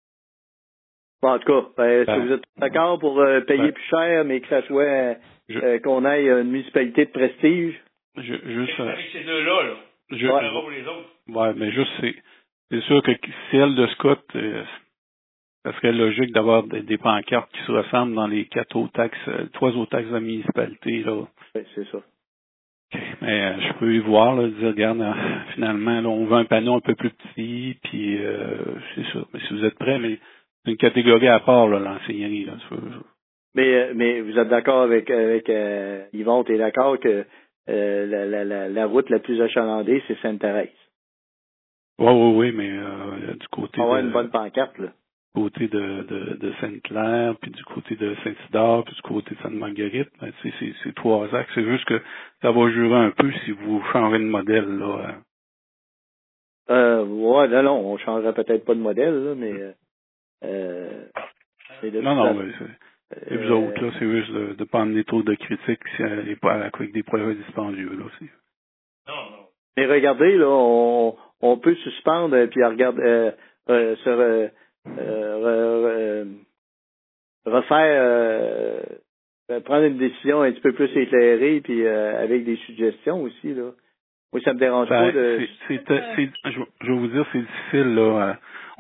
Bon, en tout cas, ben, Ben, si vous êtes d'accord pour euh, payer ben, plus cher, mais que ça soit euh, je, euh, qu'on aille à une municipalité de prestige. je, juste, euh, Avec ces deux-là, là. je, On verra pour les autres. ouais, mais juste c'est c'est sûr que celle de Scott, euh, ça serait logique d'avoir des, des pancartes qui se ressemblent dans les quatre autres taxes, euh, trois autres taxes de la municipalité, là. Oui, c'est ça. OK. Mais euh, je peux y voir, là, dire, regarde, euh, finalement, là, on veut un panneau un peu plus petit, puis euh, c'est ça. Mais si vous êtes prêts, mais c'est une catégorie à part, là, l'enseignerie, là. Ça, ça. Mais, euh, mais vous êtes d'accord avec, avec euh, Yvon, tu es d'accord que euh, la, la, la, la route la plus achalandée, c'est Sainte-Thérèse. Oui, oui, oui, mais euh, du côté On va avoir de une bonne pancarte, là. côté de, de, de Sainte-Claire, puis du côté de Saint-Isidore, puis du côté de Sainte-Marguerite, ben, c'est, c'est, c'est trois axes. C'est juste que ça va jurer un peu si vous changez de modèle, là. Euh, ouais, non, non, on changerait peut-être pas de modèle, là, mais, euh, euh, mais de Non, toute non, façon, mais c'est, et vous euh, autres, là, c'est juste de, de prendre des taux de critique si elle n'est pas avec des projets dispendieux, là, aussi. Non, non. mais regardez, là, on, on peut suspendre euh, puis regarder euh, euh, se re- euh, re- re- refaire euh, euh, prendre une décision un petit peu plus éclairée puis euh, avec des suggestions aussi, là. Moi, ça me dérange Ben, pas de. c'est, c'est, c'est, je, je vais vous dire, c'est difficile, là. euh,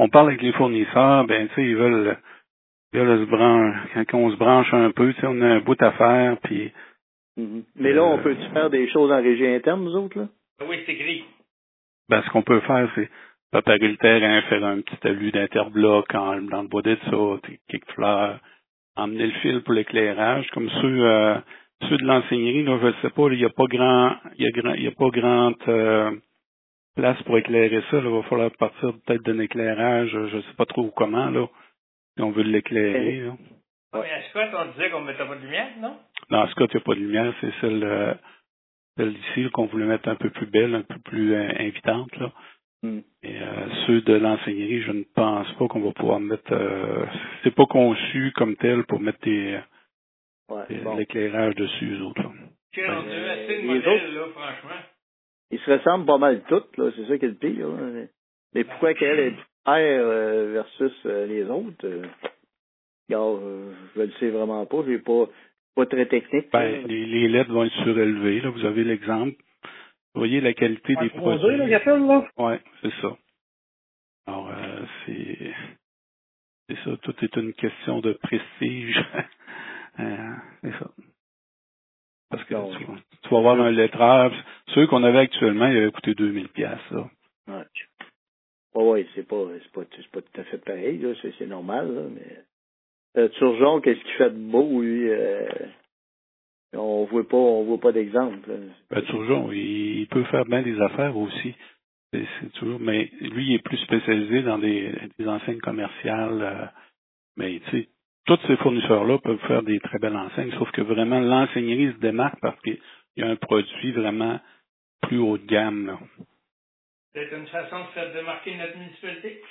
on parle avec les fournisseurs, ben tu sais, ils veulent, ils veulent se brancher, quand on se branche un peu, tu sais, on a un bout à faire, puis... Mm-hmm. Mais là, on euh, peut-tu faire des choses en régie interne, nous autres, là? Oui, c'est écrit. Ben, ce qu'on peut faire, c'est préparer le terrain, faire un petit talus d'interbloc en, dans le bois de ça, quelques fleurs, emmener le fil pour l'éclairage, comme ceux, euh, ceux de l'enseignerie, là, je ne sais pas, il n'y a pas grand, il y a grand, il y a pas grande euh, place pour éclairer ça, là, il va falloir partir peut-être d'un éclairage, je ne sais pas trop comment, là, si on veut l'éclairer, là. Ah, mais à Scott, on disait qu'on ne mettait pas de lumière, non? Non, à Scott, il n'y a pas de lumière, c'est celle, euh, celle d'ici, là, qu'on voulait mettre un peu plus belle, un peu plus euh, invitante, là. Mm. Et euh, ceux de l'enseignerie, je ne pense pas qu'on va pouvoir mettre. Euh, c'est pas conçu comme tel pour mettre des, Ouais, des- bon. l'éclairage dessus, eux autres. Là. J'ai rendu Euh, assez de les modèles, autres- là, franchement. Ils se ressemblent pas mal toutes, là. C'est ça qui est le pire, là. Mais pourquoi qu'elle est plus chère euh, versus euh, les autres? Euh, regarde, euh, je le sais vraiment pas. J'ai pas, pas très technique. Ben, là. les, les lettres vont être surélevées. Là, vous avez l'exemple. Vous voyez la qualité des trois D, produits. là, qu'il appelle, là. Ouais, c'est ça. Alors, euh, c'est, c'est ça. Tout est une question de prestige. euh, c'est ça. Parce que Non. tu, tu vas avoir un lettrage. Ceux qu'on avait actuellement, ils avaient coûté deux mille piastres, là. Ouais. Ouais, ouais, c'est pas, c'est pas, c'est pas tout à fait pareil, là. C'est, c'est normal, là. Mais, euh, Turgeon, qu'est-ce qu'il fait de beau, lui? Euh, on voit pas, on voit pas d'exemple, là. Ben, toujours, il, il peut faire bien des affaires aussi. C'est, c'est toujours, mais lui, il est plus spécialisé dans des, des enseignes commerciales. euh, mais tu sais, tous ces fournisseurs-là peuvent faire des très belles enseignes, sauf que vraiment, l'enseignerie se démarque parce qu'il y a un produit vraiment plus haut de gamme, là. C'est une façon de faire démarquer notre municipalité.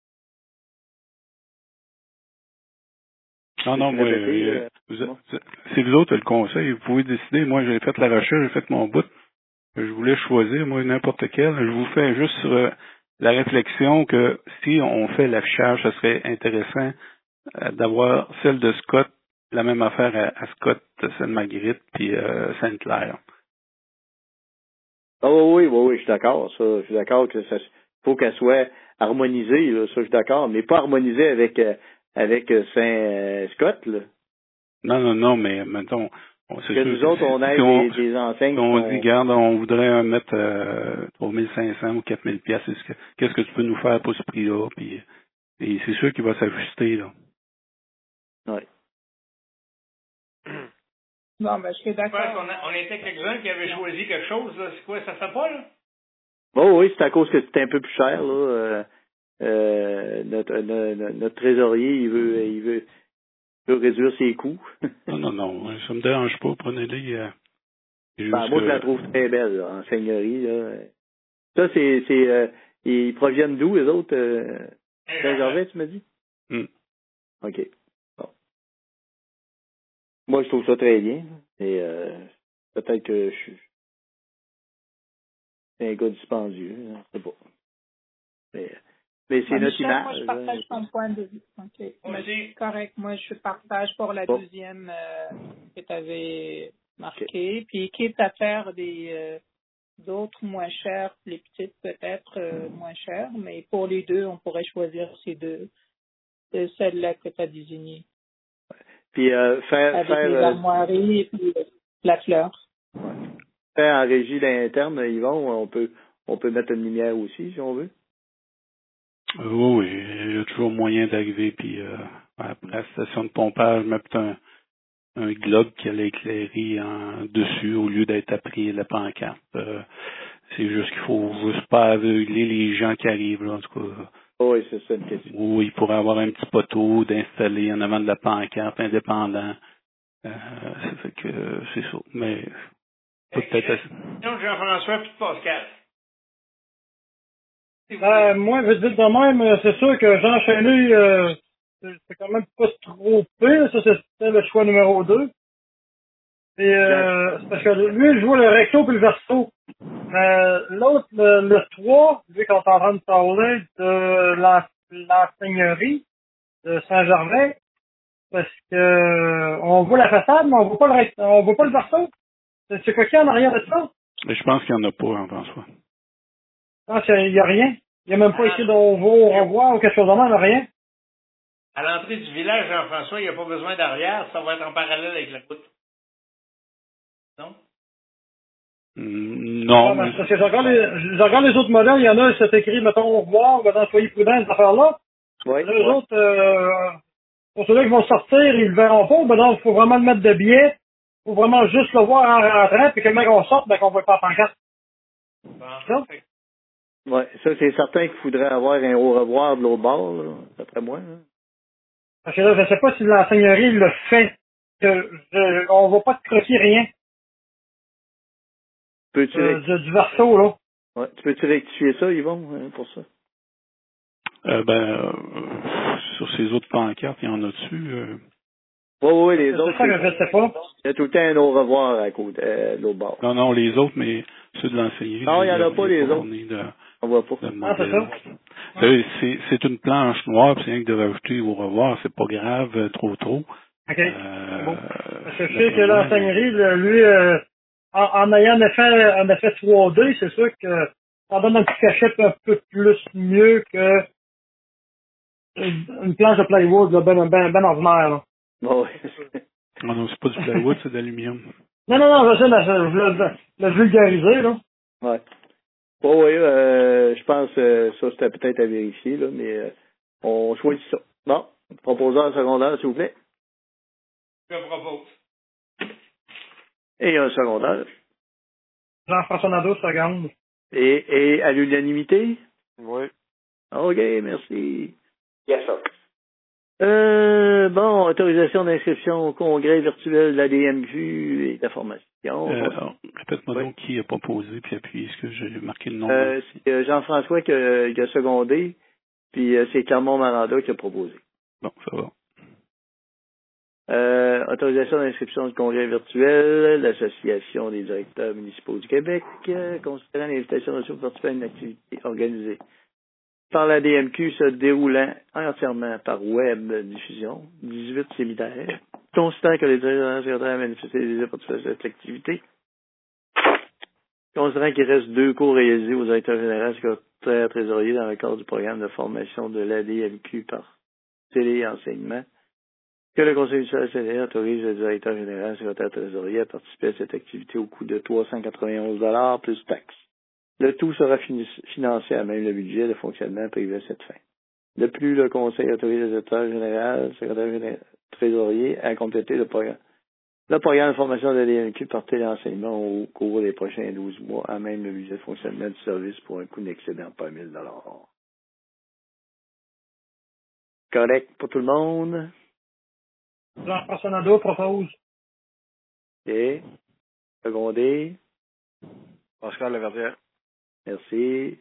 Non, non, Tu moi, répéter, euh, euh, vous- bon. c'est vous autres le conseil, vous pouvez décider. Moi, j'ai fait la recherche, j'ai fait mon bout. Je voulais choisir, moi, n'importe quel. Je vous fais juste sur euh, la réflexion que si on fait l'affichage, ce serait intéressant euh, d'avoir celle de Scott, la même affaire à, à Scott, Sainte-Marguerite, puis euh, Sainte-Claire. Ah oui, oui, oui, oui, je suis d'accord, ça. Je suis d'accord que ça faut qu'elle soit harmonisée, là, ça, je suis d'accord, mais pas harmonisée avec euh, avec euh, Saint-Scott, là. Non, non, non, mais mettons, on, c'est Que sûr nous autres, on a si on, des, des enseignes si on qui dit, sont... garde, on voudrait mettre euh, trois mille cinq cents ou quatre mille piastres, est-ce que- qu'est-ce que tu peux nous faire pour ce prix-là? Puis, et c'est sûr qu'il va s'ajuster, là. Ouais. Bon, ben, je suis Je pense d'accord. qu'on a- on était quelques-uns qui avaient choisi quelque chose, là. C'est quoi, ça fait pas, là? Bon, oui, c'est à cause que c'est un peu plus cher, là. Euh, euh, notre, notre, notre trésorier, il veut, il veut, il veut réduire ses coûts. Non, non, non, ça me dérange pas, prenez-les. Euh, c'est Ben, juste moi, je la que- trouve très belle, là, en seigneurie, là. Ça, c'est, c'est, euh, ils proviennent d'où, les autres? Euh, Saint-Gervais, tu m'as dit? Hmm. OK. Bon. Moi, je trouve ça très bien. Et euh, peut-être que je suis un gars dispendieux, je sais pas. Mais, mais c'est Ouais, notre Michel, moi, je image. partage hein. ton point de vue. OK. Moi Mais aussi. c'est correct. Moi, je partage pour la Bon. deuxième euh, que tu avais marquée. Puis, quitte à faire des euh, d'autres moins chères, les petites peut-être euh, moins chères, mais pour les deux, on pourrait choisir ces deux. C'est celle-là que tu as désignée. Puis euh, faire, Avec faire, les euh, armoiries et puis euh, la fleur. faire en régie d'interne, Yvon, on peut on peut mettre une lumière aussi, si on veut. Euh, oui, oui, il y a toujours moyen d'arriver, puis euh, après la station de pompage, mettre un, un globe qui allait éclairer en dessus au lieu d'être appris la pancarte. Euh, c'est juste qu'il faut juste pas aveugler les gens qui arrivent, là, en tout cas. Oh, oui, c'est ça une question. Ou il pourrait avoir un petit poteau d'installer en avant de la pancarte indépendant. Euh, ça fait que euh, c'est ça. Mais peut-être assez. Donc, Jean-François puis Pascal. Euh, moi, vite, vite de même, euh, c'est sûr que Jean Chaîné, euh, c'est c'est quand même pas trop pire. Ça, c'était le choix numéro deux. Et euh, c'est parce que lui, il jouait le recto puis le verso. Mais l'autre, le, le trois, vu qu'on est en train de parler de l'en- l'enseigneurie de Saint-Gervais, parce que euh, on voit la façade, mais on voit pas le recto, on voit pas le verso. C'est c'est quoi qu'il y a en arrière de ça? Mais je pense qu'il n'y en a pas, hein, François. Non, il y a rien. Il n'y a même pas écrit d'au revoir ou quelque chose de même, rien. À l'entrée du village, Jean-François, il n'y a pas besoin d'arrière, ça va être en parallèle avec la route. Non? Non. Ah, mais... parce que je regarde, les, je regarde les autres modèles, il y en a, c'est écrit, mettons, au revoir, ben, soyez prudents, ces affaires-là. Oui. Les ouais. autres, euh, pour ceux-là qui vont sortir, ils le verront pas, ben non, il faut vraiment le mettre de biais. Il faut vraiment juste le voir en rentrant, puis que le mec on sorte, ben qu'on voit pas en pancarte. Bon. Oui, ça, c'est certain qu'il faudrait avoir un au revoir de l'autre bord, là, d'après moi. Là. Parce que là, je sais pas si l'enseignerie le fait. Que je, on va pas te croquer rien. Peux-tu Euh, rectifier... du, du verso, là. ouais. Tu peux-tu rectifier ça, Yvon, hein, pour ça? Euh, ben, euh, sur ces autres pancartes, il y en a dessus. Euh... Oui, oui, les C'est autres. ça que je sais pas. Il y a tout le temps un au revoir à côté, euh, de l'autre bord. Non, non, les autres, mais ceux de l'enseignerie. Non, il n'y en a pas les autres. De, on voit pas. de Ah, c'est ça. Euh, c'est, c'est une planche noire, puis c'est rien que de rajouter au revoir, c'est pas grave, euh, trop trop. OK. Euh, Bon. Parce que je sais que l'enseignerie, lui, euh, en, en ayant un effet, un effet trois D, c'est sûr que ça donne un petit cachet un peu plus mieux que une, une planche de plywood, là, ben, ben, ben ordinaire, là. Bon, non, non, c'est pas du plywood, c'est d'aluminium. Non, non, non, je sais, je le, le vulgariser, là. ouais. Bon, oui, euh, je pense que ça, c'était peut-être à vérifier, là, mais euh, on choisit ça. Bon, proposeur secondaire, s'il vous plaît. Je propose. Et un secondaire. Jean-François Nadeau, seconde. Et, et à l'unanimité? Oui. OK, merci. Yes, sir. Euh, bon, autorisation d'inscription au congrès virtuel de la D M Q et de la formation. Euh, Répète-moi oui. donc qui a proposé, puis appuyé, est-ce que j'ai marqué le nom? Euh, c'est euh, Jean-François qui a, qui a secondé, puis euh, c'est Clermont-Maranda qui a proposé. Bon, ça va. Euh, autorisation d'inscription du congrès virtuel, l'Association des directeurs municipaux du Québec, euh, considérant l'invitation reçue pour participer à une activité organisée par la D M Q se déroulant entièrement par web diffusion, dix-huit séminaires, considérant que les directeurs secrétaires manifesté des désirs participer à cette activité, considérant qu'il reste deux cours réalisés aux directeurs généraux secrétaires trésoriers dans le cadre du programme de formation de la D M Q par téléenseignement, que le Conseil municipal C D A autorise le directeur général, secrétaire trésorier à participer à cette activité au coût de trois cent quatre-vingt-onze dollars plus taxes. Le tout sera financé à même le budget de fonctionnement prévu à cette fin. De plus, le Conseil autorise le directeur général, secrétaire général, trésorier à compléter le programme. Le programme de formation de la D M Q par téléenseignement au cours des prochains douze mois à même le budget de fonctionnement du service pour un coût n'excédant pas mille dollars. Correct pour tout le monde? Jean-François Nadeau propose. Et secondé. Pascal Laverdière. Merci.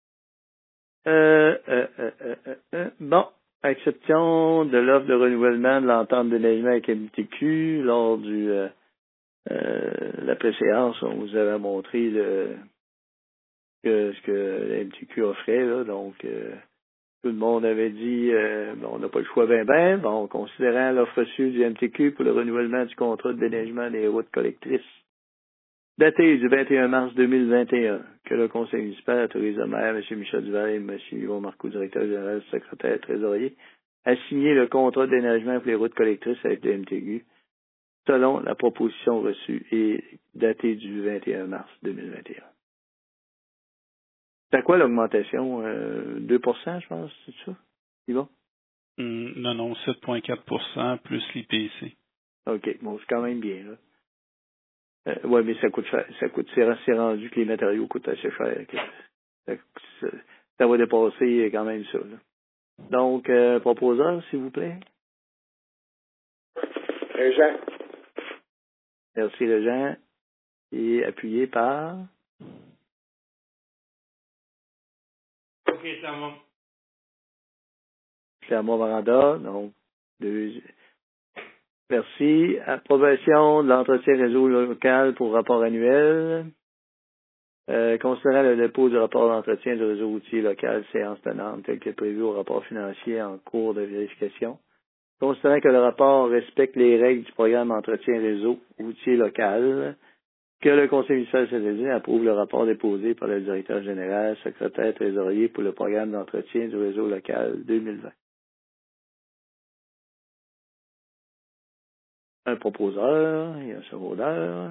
Euh, euh, euh, euh, euh, euh, bon, acception de l'offre de renouvellement de l'entente de déneigement avec M T Q lors du euh, euh, la préséance, on vous avait montré le, que, ce que la M T Q offrait, là, donc euh, tout le monde avait dit euh, bon, on n'a pas le choix ben ben, bon, considérant l'offre reçue du M T Q pour le renouvellement du contrat de déneigement des routes collectrices daté du vingt et un mars deux mille vingt et un, que le Conseil municipal autorise le maire, M. Michel Duval et M. Yvon Marcoux, directeur général, secrétaire trésorier, à signer le contrat de déneigement pour les routes collectrices avec le M T Q, selon la proposition reçue et datée du vingt et un mars deux mille vingt et un. C'est quoi l'augmentation? Euh, deux pour cent, je pense, c'est ça? Yvon? Hum, non, non, sept virgule quatre pour cent plus l'I P C. OK, bon, c'est quand même bien, là. Euh, oui, mais ça coûte cher. Ça coûte, c'est, c'est rendu que les matériaux coûtent assez cher. Que ça, ça, ça va dépasser quand même ça. Là. Donc, euh, proposeur, s'il vous plaît. Régent. Merci, Régent. Et appuyé par. OK, ça va. Clermont-Maranda. Donc, deux. Merci. Approbation de l'entretien réseau local pour rapport annuel. Euh, considérant le dépôt du rapport d'entretien du réseau routier local, séance tenante, tel que prévu au rapport financier en cours de vérification. Considérant que le rapport respecte les règles du programme d'entretien réseau routier local Que le conseil municipal Saint-Étienne approuve le rapport déposé par le directeur général, secrétaire trésorier pour le programme d'entretien du réseau local deux mille vingt. Un proposeur et un secondaire.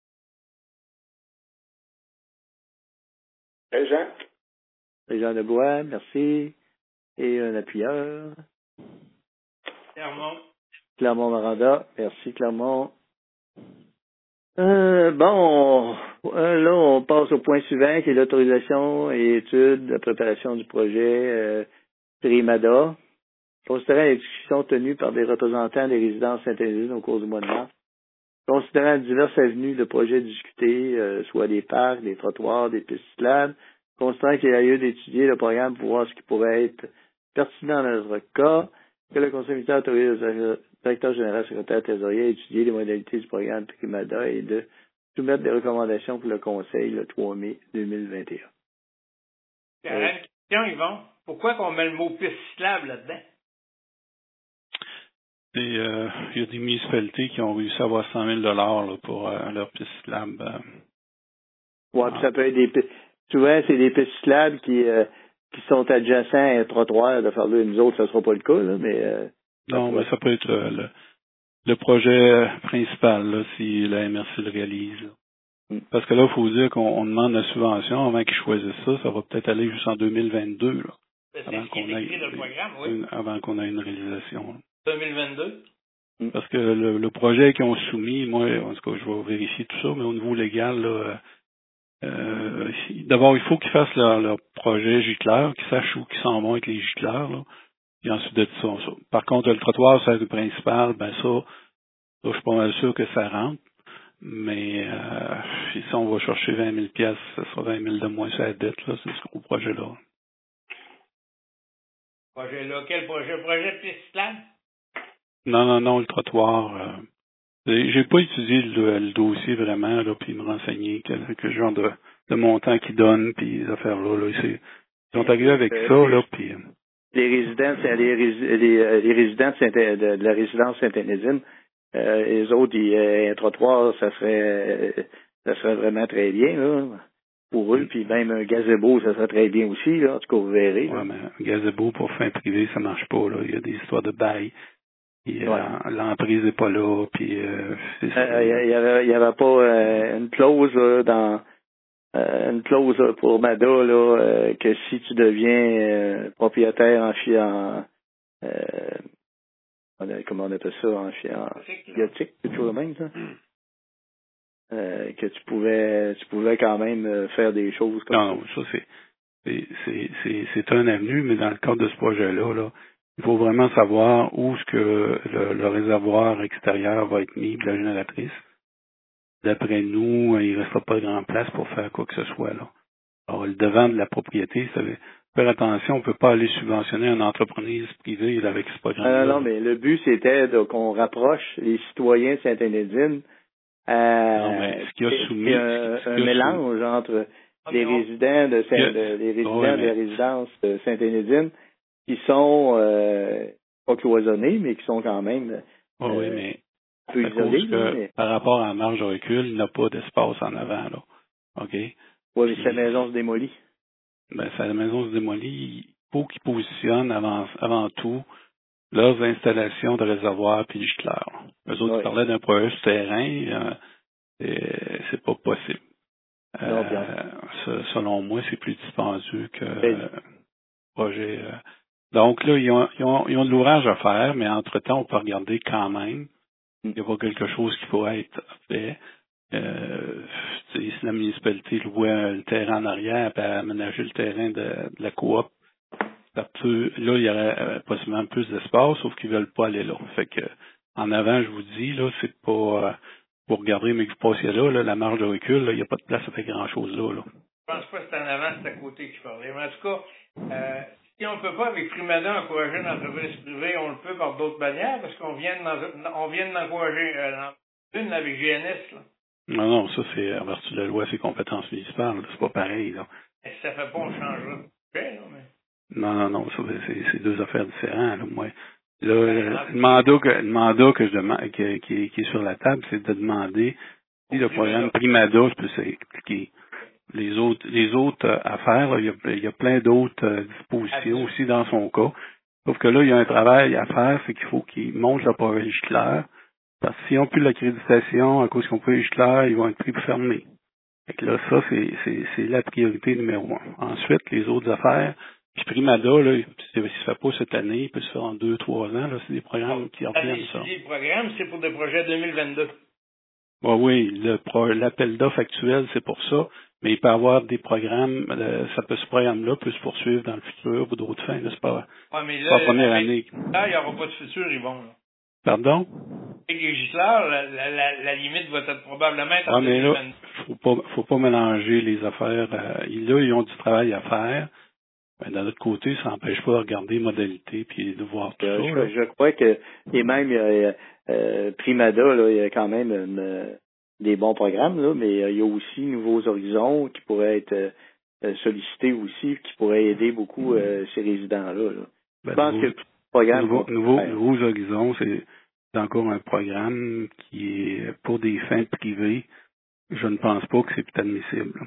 Et Jean? Jean Debois, merci. Et un appuyeur. Clermont. Clermont-Maranda, merci Clermont. Euh, bon, euh, là, on passe au point suivant, qui est l'autorisation et étude de préparation du projet euh, Trimada. Considérant les discussions tenues par des représentants des résidences Saint-Étienne au cours du mois de mars, considérant diverses avenues de projets discutés, euh, soit des parcs, des trottoirs, des pistes cyclables, considérant qu'il y a lieu d'étudier le programme pour voir ce qui pourrait être pertinent dans notre cas, que le conseil municipal autorise le directeur général, secrétaire trésorier à étudier les modalités du programme Trimada et de soumettre des recommandations pour le conseil le trois mai deux mille vingt et un. Euh, une question, Yvon. Pourquoi qu'on met le mot piste cyclable là-dedans? Il euh, y a des municipalités qui ont réussi à avoir cent mille dollars là, pour euh, leur piste cyclable. Euh, ouais, puis ça peut être des pistes. Souvent, c'est des pistes cyclables qui, euh, qui sont adjacents à un trottoir. De faire là, nous autres, ça ne sera pas le cas, là, mais. Euh, non, mais ça peut être euh, le, le projet principal, là, si la M R C le réalise. Là. Mm. Parce que là, il faut dire qu'on on demande la subvention avant qu'ils choisissent ça. Ça va peut-être aller jusqu'en deux mille vingt-deux. Là, c'est avant ce qui est qu'on ait écrit dans le programme, oui. Une, avant qu'on ait une réalisation. Là. deux mille vingt-deux. Parce que le, le projet qu'ils ont soumis, moi, en tout cas, je vais vérifier tout ça, mais au niveau légal, là, euh, d'abord, il faut qu'ils fassent leur, leur projet gicleur, qu'ils sachent où ils s'en vont avec les gicleurs, là. Et ensuite de ça, ça. Par contre, le trottoir, c'est le principal, ben ça, ça, je suis pas mal sûr que ça rentre. Mais euh, si on va chercher vingt mille piastres, ça sera vingt mille de moins sur la dette, là, c'est ce gros projet-là. Projet-là, quel projet? Projet de piste cyclable? Non, non, non, le trottoir. Euh, j'ai pas étudié le, le dossier vraiment, là, puis me renseigner quel, quel genre de, de montant qu'ils donnent, puis les affaires-là. Là, ils sont arrivés avec euh, ça, là, puis... Les résidents, c'est les, les, les résidents de, Saint, de, de la résidence Saint-Énézine, euh, les autres, ils, euh, un trottoir, ça serait ça serait vraiment très bien, là, pour eux, mm. Puis même un gazebo, ça serait très bien aussi, là, en tout cas, vous verrez. Ouais, mais un gazebo pour fin privé, ça marche pas, là. Il y a des histoires de bail. Puis, ouais. euh, l'emprise n'est pas là, puis euh, c'est ça. Il euh, y, y avait, y avait pas euh, une clause là, dans euh, une clause là, pour Mada là euh, que si tu deviens euh, propriétaire en fiant euh, comment on appelle ça en fiant biotique, c'est toujours le même ça. Euh, que tu pouvais tu pouvais quand même faire des choses comme non, ça. Non, ça c'est c'est c'est c'est c'est un avenue, mais dans le cadre de ce projet-là, là. Il faut vraiment savoir où ce que le, le réservoir extérieur va être mis de la génératrice. D'après nous, il ne restera pas de grande place pour faire quoi que ce soit là. Alors, le devant de la propriété, ça veut faire attention, on ne peut pas aller subventionner une entreprise privée là, avec ce programme-là. Non, non, mais le but, c'était de, qu'on rapproche les citoyens de Saint-Énézine à non, mais ce qu'il y a soumis, un, ce un qu'il y a mélange soumis. entre Ah, les non. résidents de, Saint, a, de les résidents ouais, de mais... la résidence de Saint-Énézine qui sont euh, pas cloisonnés, mais qui sont quand même oh, euh, oui, mais peu isolés. Que, mais... Par rapport à la marge de recul, il n'y a pas d'espace en avant. Là. OK? Oui, mais Puis, sa maison se démolit. Ben, sa maison se démolit. Il faut qu'ils positionnent avant, avant tout leurs installations de réservoirs puis de gicleurs. Eux autres, oui. Ils parlaient d'un projet souterrain. Euh, c'est pas possible. Non, euh, selon moi, c'est plus dispendieux que euh, projet. Euh. Donc là, ils ont, ils, ont, ils ont de l'ouvrage à faire, mais entre-temps, on peut regarder quand même. Il y a pas quelque chose qui pourrait être fait. Euh, si la municipalité louait le terrain en arrière et aménager le terrain de, de la coop, ça peut, là, il y aurait euh, possiblement plus d'espace, sauf qu'ils veulent pas aller là. Fait que en avant, je vous dis, là, c'est pas euh, pour regarder, mais que vous passiez là, là, la marge de recul, là, il n'y a pas de place à faire grand-chose là, là. Je pense pas que c'est en avant, c'est à côté que je parlais. Mais en tout cas, euh, si on ne peut pas avec Trimada encourager une entreprise privée, on le peut par d'autres manières, parce qu'on vient de, on vient d'encourager euh, une avec G N S. Là. Non, non, ça c'est en vertu de la loi, c'est compétences municipales, c'est pas pareil. Là. Et ça fait pas, on changera de projet, là, mais... Non, non, non, ça, c'est, c'est deux affaires différentes. Là, moi. Là, le, le mandat que le mandat que je demande qui, qui, qui est sur la table, c'est de demander le programme Primada, je peux s'expliquer. Les autres, les autres euh, affaires, là, il, y a, il y a plein d'autres euh, dispositions aussi dans son cas. Sauf que là, il y a un travail à faire, c'est qu'il faut qu'ils montent le projet Hitler. Parce que s'ils n'ont plus l'accréditation à cause qu'on peut Hitler, ils vont être pris pour fermer. Fait que là, ça, c'est, c'est, c'est la priorité numéro un. Ensuite, les autres affaires, puis Primada, là, il ne se fait pas cette année, il peut se faire en deux, trois ans, là, c'est des programmes qui reviennent ça. Les programmes, c'est pour des projets deux mille vingt-deux. Bon, oui, le pro, l'appel d'offres actuel, c'est pour ça, mais il peut y avoir des programmes, euh, ça peut, ce programme-là peut se poursuivre dans le futur pour d'autres fins, là, c'est pas, ouais, mais là, pas la première avec, année. Là, il n'y aura pas de futur, ils vont, là. Pardon? Avec les giseleurs, la, la, la, la limite va être probablement être en ah, mais là, deux mille vingt-deux. faut pas, faut pas mélanger les affaires. Euh, là, ils ont du travail à faire. Ben, d'un autre côté, ça n'empêche pas de regarder les modalités puis de voir tout euh, ça. Je, Là. je crois que, et même, euh, euh, Primada, là, il y a quand même une, des bons programmes, là, mais il y a aussi Nouveaux Horizons qui pourraient être euh, sollicités aussi, qui pourraient aider beaucoup euh, ces résidents-là. Là. Ben, je pense nouveau, que le programme... nouveau, nouveau, Nouveaux Horizons, c'est encore un programme qui est pour des fins privées. Je ne pense pas que c'est admissible.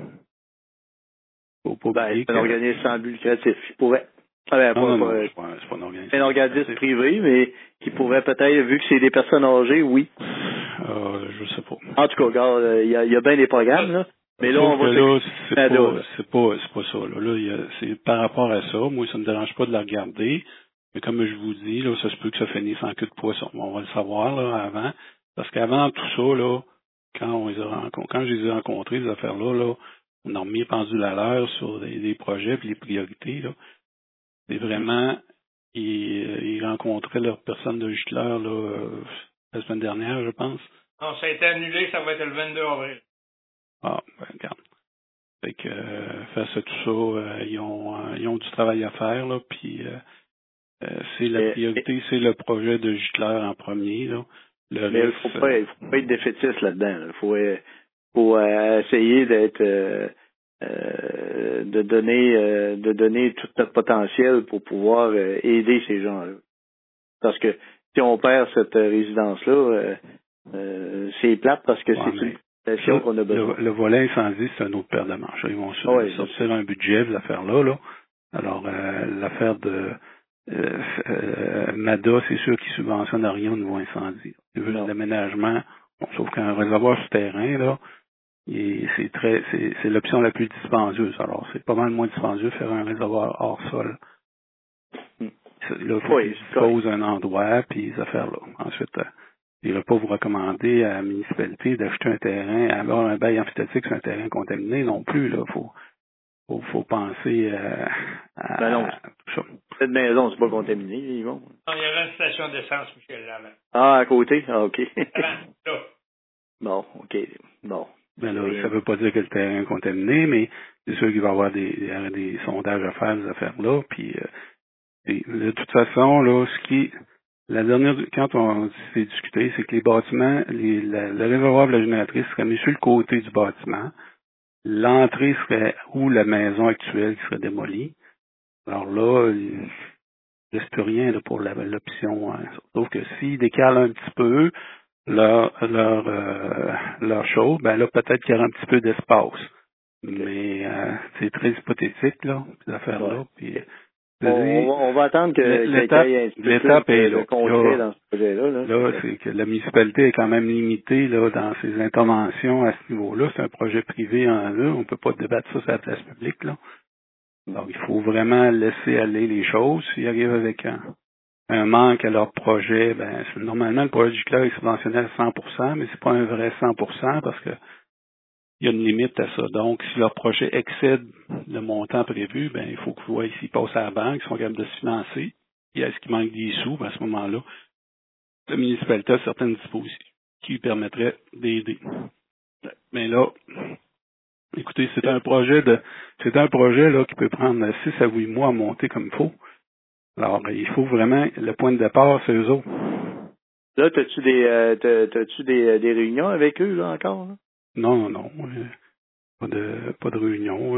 Faut pas ben, oublier c'est un que... organisme sans but lucratif. Il pourrait... Ah ben, non, pas, non, pas, non, c'est pas, c'est pas un organisme. un organisme privé, mais qui pourrait peut-être, vu que c'est des personnes âgées, oui. Euh, je sais pas. En tout cas, regarde, il y a, il y a bien des programmes, là. Mais là, Sauf on va là, c'est pas, là. c'est pas, c'est pas ça. Là, là il y a, c'est par rapport à ça. Moi, ça me dérange pas de la regarder. Mais comme je vous dis, là, ça se peut que ça finisse en queue de poisson. On va le savoir, là, avant. Parce qu'avant tout ça, là, quand on les a rencontrés, quand je les ai rencontrés, ces affaires-là, là, on a remis pendule à l'heure sur des, des projets et les priorités, là. C'est vraiment, ils, ils rencontraient leur personne de Hitler, là, euh, la semaine dernière, je pense. Non, ça a été annulé, ça va être le vingt-deux avril. Ah, ben, regarde. Fait que, euh, face à tout ça, euh, ils ont euh, ils ont du travail à faire, là, puis euh, euh, c'est la priorité, c'est le projet de Hitler en premier, là. Le mais il reste, faut pas, il faut pas être défaitiste là-dedans. Il faut, euh, faut euh, essayer d'être euh, euh, de donner euh, de donner tout notre potentiel pour pouvoir euh, aider ces gens-là. Parce que si on perd cette euh, résidence-là, euh, euh, c'est plate parce que ouais, c'est une prestation qu'on a besoin. Le, le volet incendie, c'est un autre paire de manches. Ils vont sur, ouais, sortir un budget, cette affaire-là. Là. Alors, euh, l'affaire de euh, euh, MADA, c'est sûr qu'ils subventionnent rien au niveau incendie. C'est juste l'aménagement. Bon, sauf qu'un réservoir souterrain, là, et c'est très c'est, c'est l'option la plus dispendieuse. Alors, c'est pas mal moins dispendieux de faire un réservoir hors sol. Hmm. Là, il faut qu'ils disposent un endroit, puis ces affaires-là. Ensuite, euh, je ne vais pas vous recommander à la municipalité d'acheter un terrain, avoir un bail amphithétique sur un terrain contaminé non plus. Il faut, faut, faut penser euh, à, ben non, à tout ça. Cette maison, c'est pas contaminé, ils vont. Non, il y avait une station d'essence, Michel, là avant. Ah, à côté? Ah, OK. Avant, là. Bon, OK. Bon. Ben là, ça ne veut pas dire que le terrain est contaminé, mais c'est sûr qu'il va y avoir des, des, des sondages à faire, des affaires-là. Puis, euh, et, de toute façon, là, ce qui... La dernière, quand on s'est discuté, c'est que les bâtiments, les, la, le réservoir de la génératrice serait mis sur le côté du bâtiment. L'entrée serait où la maison actuelle qui serait démolie. Alors là, il ne reste plus rien là, pour la, l'option. Hein. Sauf que s'ils décalent un petit peu leur leur euh, leur chose, ben là, peut-être qu'il y aura un petit peu d'espace. Mais euh, c'est très hypothétique, là, ces affaires-là. Ouais. Puis, On, on, va, on va attendre que l'étape, l'étape est là. Là, dans ce projet-là. Là, là c'est que la municipalité est quand même limitée là, dans ses interventions à ce niveau-là. C'est un projet privé en eux. On ne peut pas débattre ça sur la place publique. Là. Donc, il faut vraiment laisser aller les choses. S'ils arrivent avec un, un manque à leur projet, ben normalement, le projet du Claire est subventionné à cent pour cent, mais c'est pas un vrai cent pour cent parce que il y a une limite à ça. Donc, si leur projet excède le montant prévu, ben il faut qu'ils voient s'ils passent à la banque, ils sont capables de se financer. Et est-ce qu'il manque des sous? Ben, à ce moment-là, la municipalité a certaines dispositions qui lui permettraient d'aider. Mais là, écoutez, c'est un projet de c'est un projet là qui peut prendre six à huit mois à monter comme il faut. Alors, il faut vraiment, le point de départ, c'est eux autres. Là, t'as-tu des euh, t'as, t'as-tu des, des réunions avec eux là encore? Là? Non, non, non. Pas de, pas de réunion.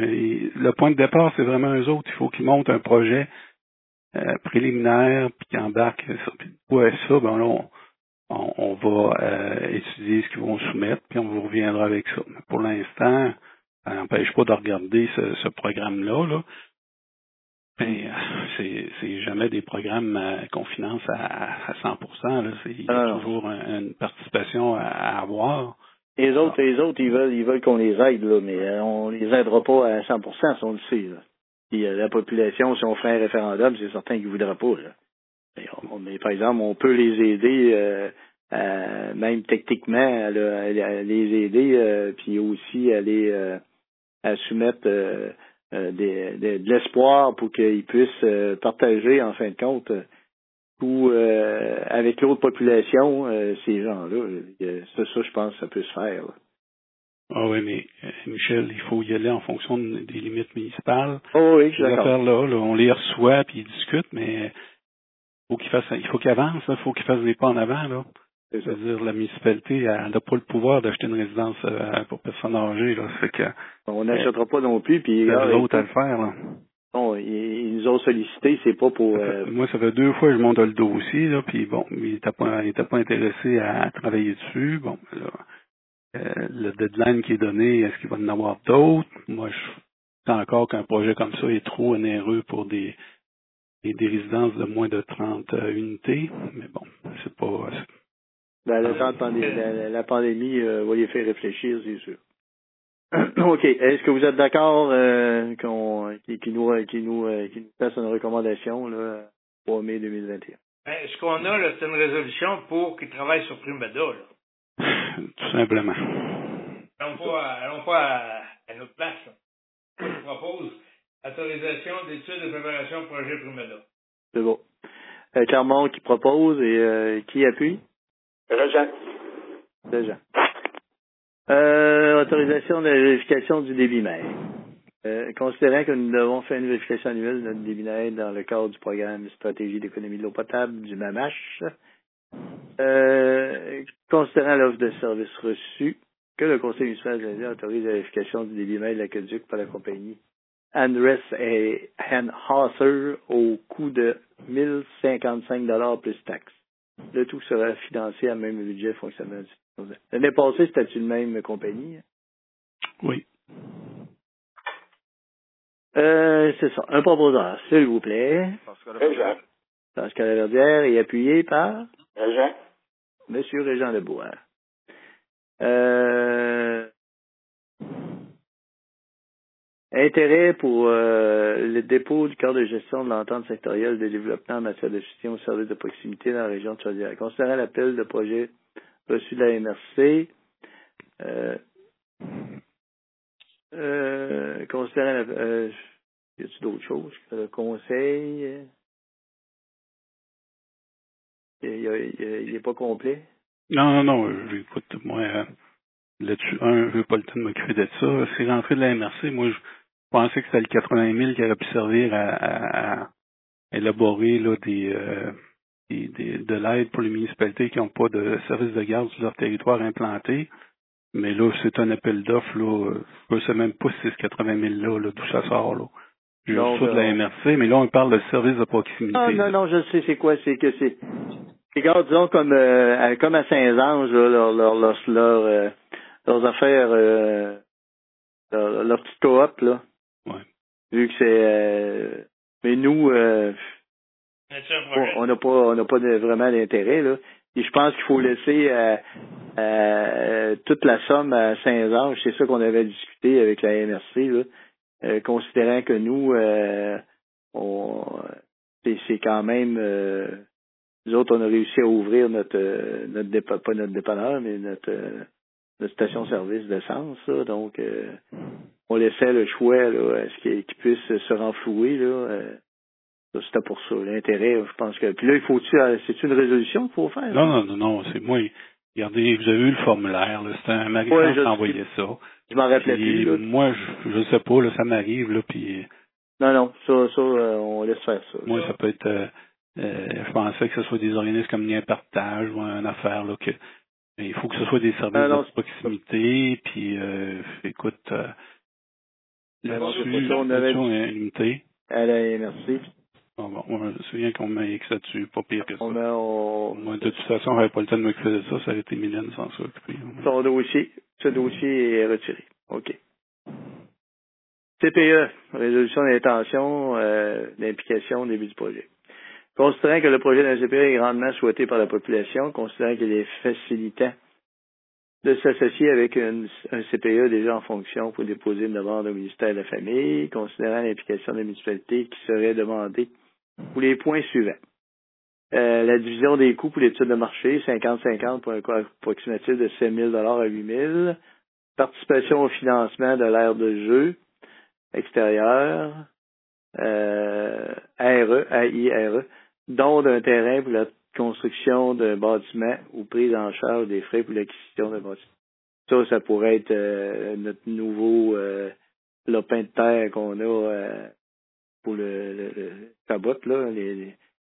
Le point de départ, c'est vraiment eux autres. Il faut qu'ils montent un projet euh, préliminaire, puis qu'ils embarquent ça. Puis ouais, ça, ben là, on, on, on va euh, étudier ce qu'ils vont soumettre, puis on vous reviendra avec ça. Mais pour l'instant, ça n'empêche pas de regarder ce, ce programme-là, là. Mais c'est, c'est jamais des programmes euh, qu'on finance à, à cent pour cent. Là. C'est, il y a Ah, toujours un, une participation à, à avoir. Les autres, ah. les autres, ils veulent, ils veulent qu'on les aide, là, mais on les aidera pas à cent pour cent, si on le sait. Là. Puis euh, la population, si on fait un référendum, c'est certain qu'ils ne voudraient pas. Là. Mais, on, mais par exemple, on peut les aider, euh, à, même techniquement, à, à, à les aider, euh, puis aussi à les euh, à soumettre euh, euh, des, des, de l'espoir pour qu'ils puissent euh, partager, en fin de compte, euh, ou euh, avec l'autre population, euh, ces gens-là. Euh, ça, ça, je pense que ça peut se faire. Là. Ah oui, mais euh, Michel, il faut y aller en fonction de, des limites municipales. Oh oui, Ces affaires-là, là, on les reçoit puis ils discutent, mais faut qu'ils fassent, il faut qu'ils avancent, il faut qu'ils fassent des pas en avant. Là. C'est ça. C'est-à-dire, la municipalité, elle n'a pas le pouvoir d'acheter une résidence euh, pour personnes âgées. Là. Fait que, on n'achètera euh, pas non plus. Puis c'est l'autre à le faire. Là. Bon, ils, ils nous ont sollicité, c'est pas pour... Euh... Fait, moi, ça fait deux fois que je monte le dossier, là, puis bon, il n'était pas, il était pas intéressé à travailler dessus. Bon, là, euh, le deadline qui est donné, est-ce qu'il va en avoir d'autres? Moi, je pense encore qu'un projet comme ça est trop onéreux pour des, des, des résidences de moins de trente euh, unités. Mais bon, c'est pas... C'est... Ben, le temps de pandémie, la, la pandémie euh, va les faire réfléchir, c'est sûr. OK. Est-ce que vous êtes d'accord euh, qu'on qui, qui nous qui nous euh, qui nous fasse une recommandation là pour mai deux mille vingt et un? Ben, ce qu'on a, là, c'est une résolution pour qu'ils travaillent sur Primada, là. Tout simplement. Allons pas, à, allons pas à, à notre place. Là. Je propose autorisation d'études de préparation projet Primada. C'est bon. Euh, Clermont qui propose et euh, qui appuie? Régent. Régent. Euh, autorisation de la vérification du débit mètre. Euh, considérant que nous devons faire une vérification annuelle de notre débit mètre dans le cadre du programme Stratégie d'économie de l'eau potable du MAMACH, euh, considérant l'offre de services reçus, que le Conseil municipal de l'Indien autorise la vérification du débit mètre de l'aqueduc par la compagnie Andres et Hanhauser au coût de mille cinquante-cinq dollars plus taxes. Le tout sera financé à même budget fonctionnel. L'année passée, c'était-tu le même compagnie? Oui. Euh, c'est ça. Un proposeur, s'il vous plaît. Régent. Pascal Laverdière est appuyé par? Régent. Monsieur Régent Lebois. Euh, intérêt pour euh, le dépôt du cadre de gestion de l'entente sectorielle de développement en matière de gestion au service de proximité dans la région de Chaudière. Considérant l'appel de projet reçu de la M R C, euh, euh, considérant la, euh, y a-t-il d'autres choses que le conseil, euh, il n'est pas complet? Non, non, non, écoute, moi, euh, là-dessus, un, je veux pas le temps de m'occuper de ça. C'est rentré de la M R C, moi, je pensais que c'était le quatre-vingt mille qui aurait pu servir à, à, à élaborer là, des, euh, des, des, de l'aide pour les municipalités qui n'ont pas de service de garde sur leur territoire implanté. Mais là, c'est un appel d'offres, là. Je ne sais même pas si c'est ce quatre-vingt mille là, là, d'où ça sort, là. J'ai reçu de la M R C, mais là, on parle de service de proximité. Non, non, non, je sais c'est quoi, c'est que c'est. Regarde, disons, comme, euh, comme à Saint-Ange, là, leur, leur, leur, leur, euh, leurs affaires, euh, leur, leur petite coop, là. Ouais. Vu que c'est. Euh, mais nous, euh, on n'a pas, on n'a pas de, vraiment d'intérêt, là. Et je pense qu'il faut laisser euh, euh, toute la somme à Saint-Ange. C'est ça qu'on avait discuté avec la M R C, là. Euh, considérant que nous, euh, on, c'est, c'est quand même, euh, nous autres, on a réussi à ouvrir notre, notre dépa, pas notre dépanneur, mais notre, notre station-service d'essence, là. Donc, euh, on laissait le choix, là, à ce qu'il, qu'il puisse se renflouer, là. Euh, ça, c'était pour ça, l'intérêt, je pense que. Puis là, il faut-tu, c'est une résolution qu'il faut faire? Non, non, non, non, c'est moi. Regardez, vous avez eu le formulaire, là. C'était un Marie-France ouais, qui envoyait ça. Je m'en rappelais puis, plus, là. Moi, je, je sais pas, là, ça m'arrive, là, puis. Non, non, ça, ça, euh, on laisse faire ça. Moi, ça peut être, euh, euh, je pensais que ce soit des organismes comme Lien Partage ou une affaire, là, que, il faut que ce soit des services non, non, de proximité, puis, euh, écoute, euh, là-dessus, on avait limité. À la M R C. Ah bon, moi, je me souviens qu'on m'a X là-dessus, pas pire que ça. On met, on... Moi, de toute façon, j'avais pas le temps de m'occuper de ça, ça aurait été Mylène sans s'occuper. Son dossier, ce dossier est retiré. OK. C P E, résolution d'intention, euh, d'implication au début du projet. Considérant que le projet d'un C P E est grandement souhaité par la population, considérant qu'il est facilitant de s'associer avec une, un C P E déjà en fonction pour déposer une demande au ministère de la Famille, considérant l'implication de la municipalité qui serait demandée pour les points suivants. Euh, la division des coûts pour l'étude de marché, cinquante cinquante pour un coût approximatif de sept mille dollars à huit mille. Participation au financement de l'aire de jeu extérieure, euh, A R E, A I R E, don d'un terrain pour la construction d'un bâtiment ou prise en charge des frais pour l'acquisition d'un bâtiment. Ça, ça pourrait être euh, notre nouveau euh, lopin de terre qu'on a euh, pour le, le, le Chabot, là, les, les,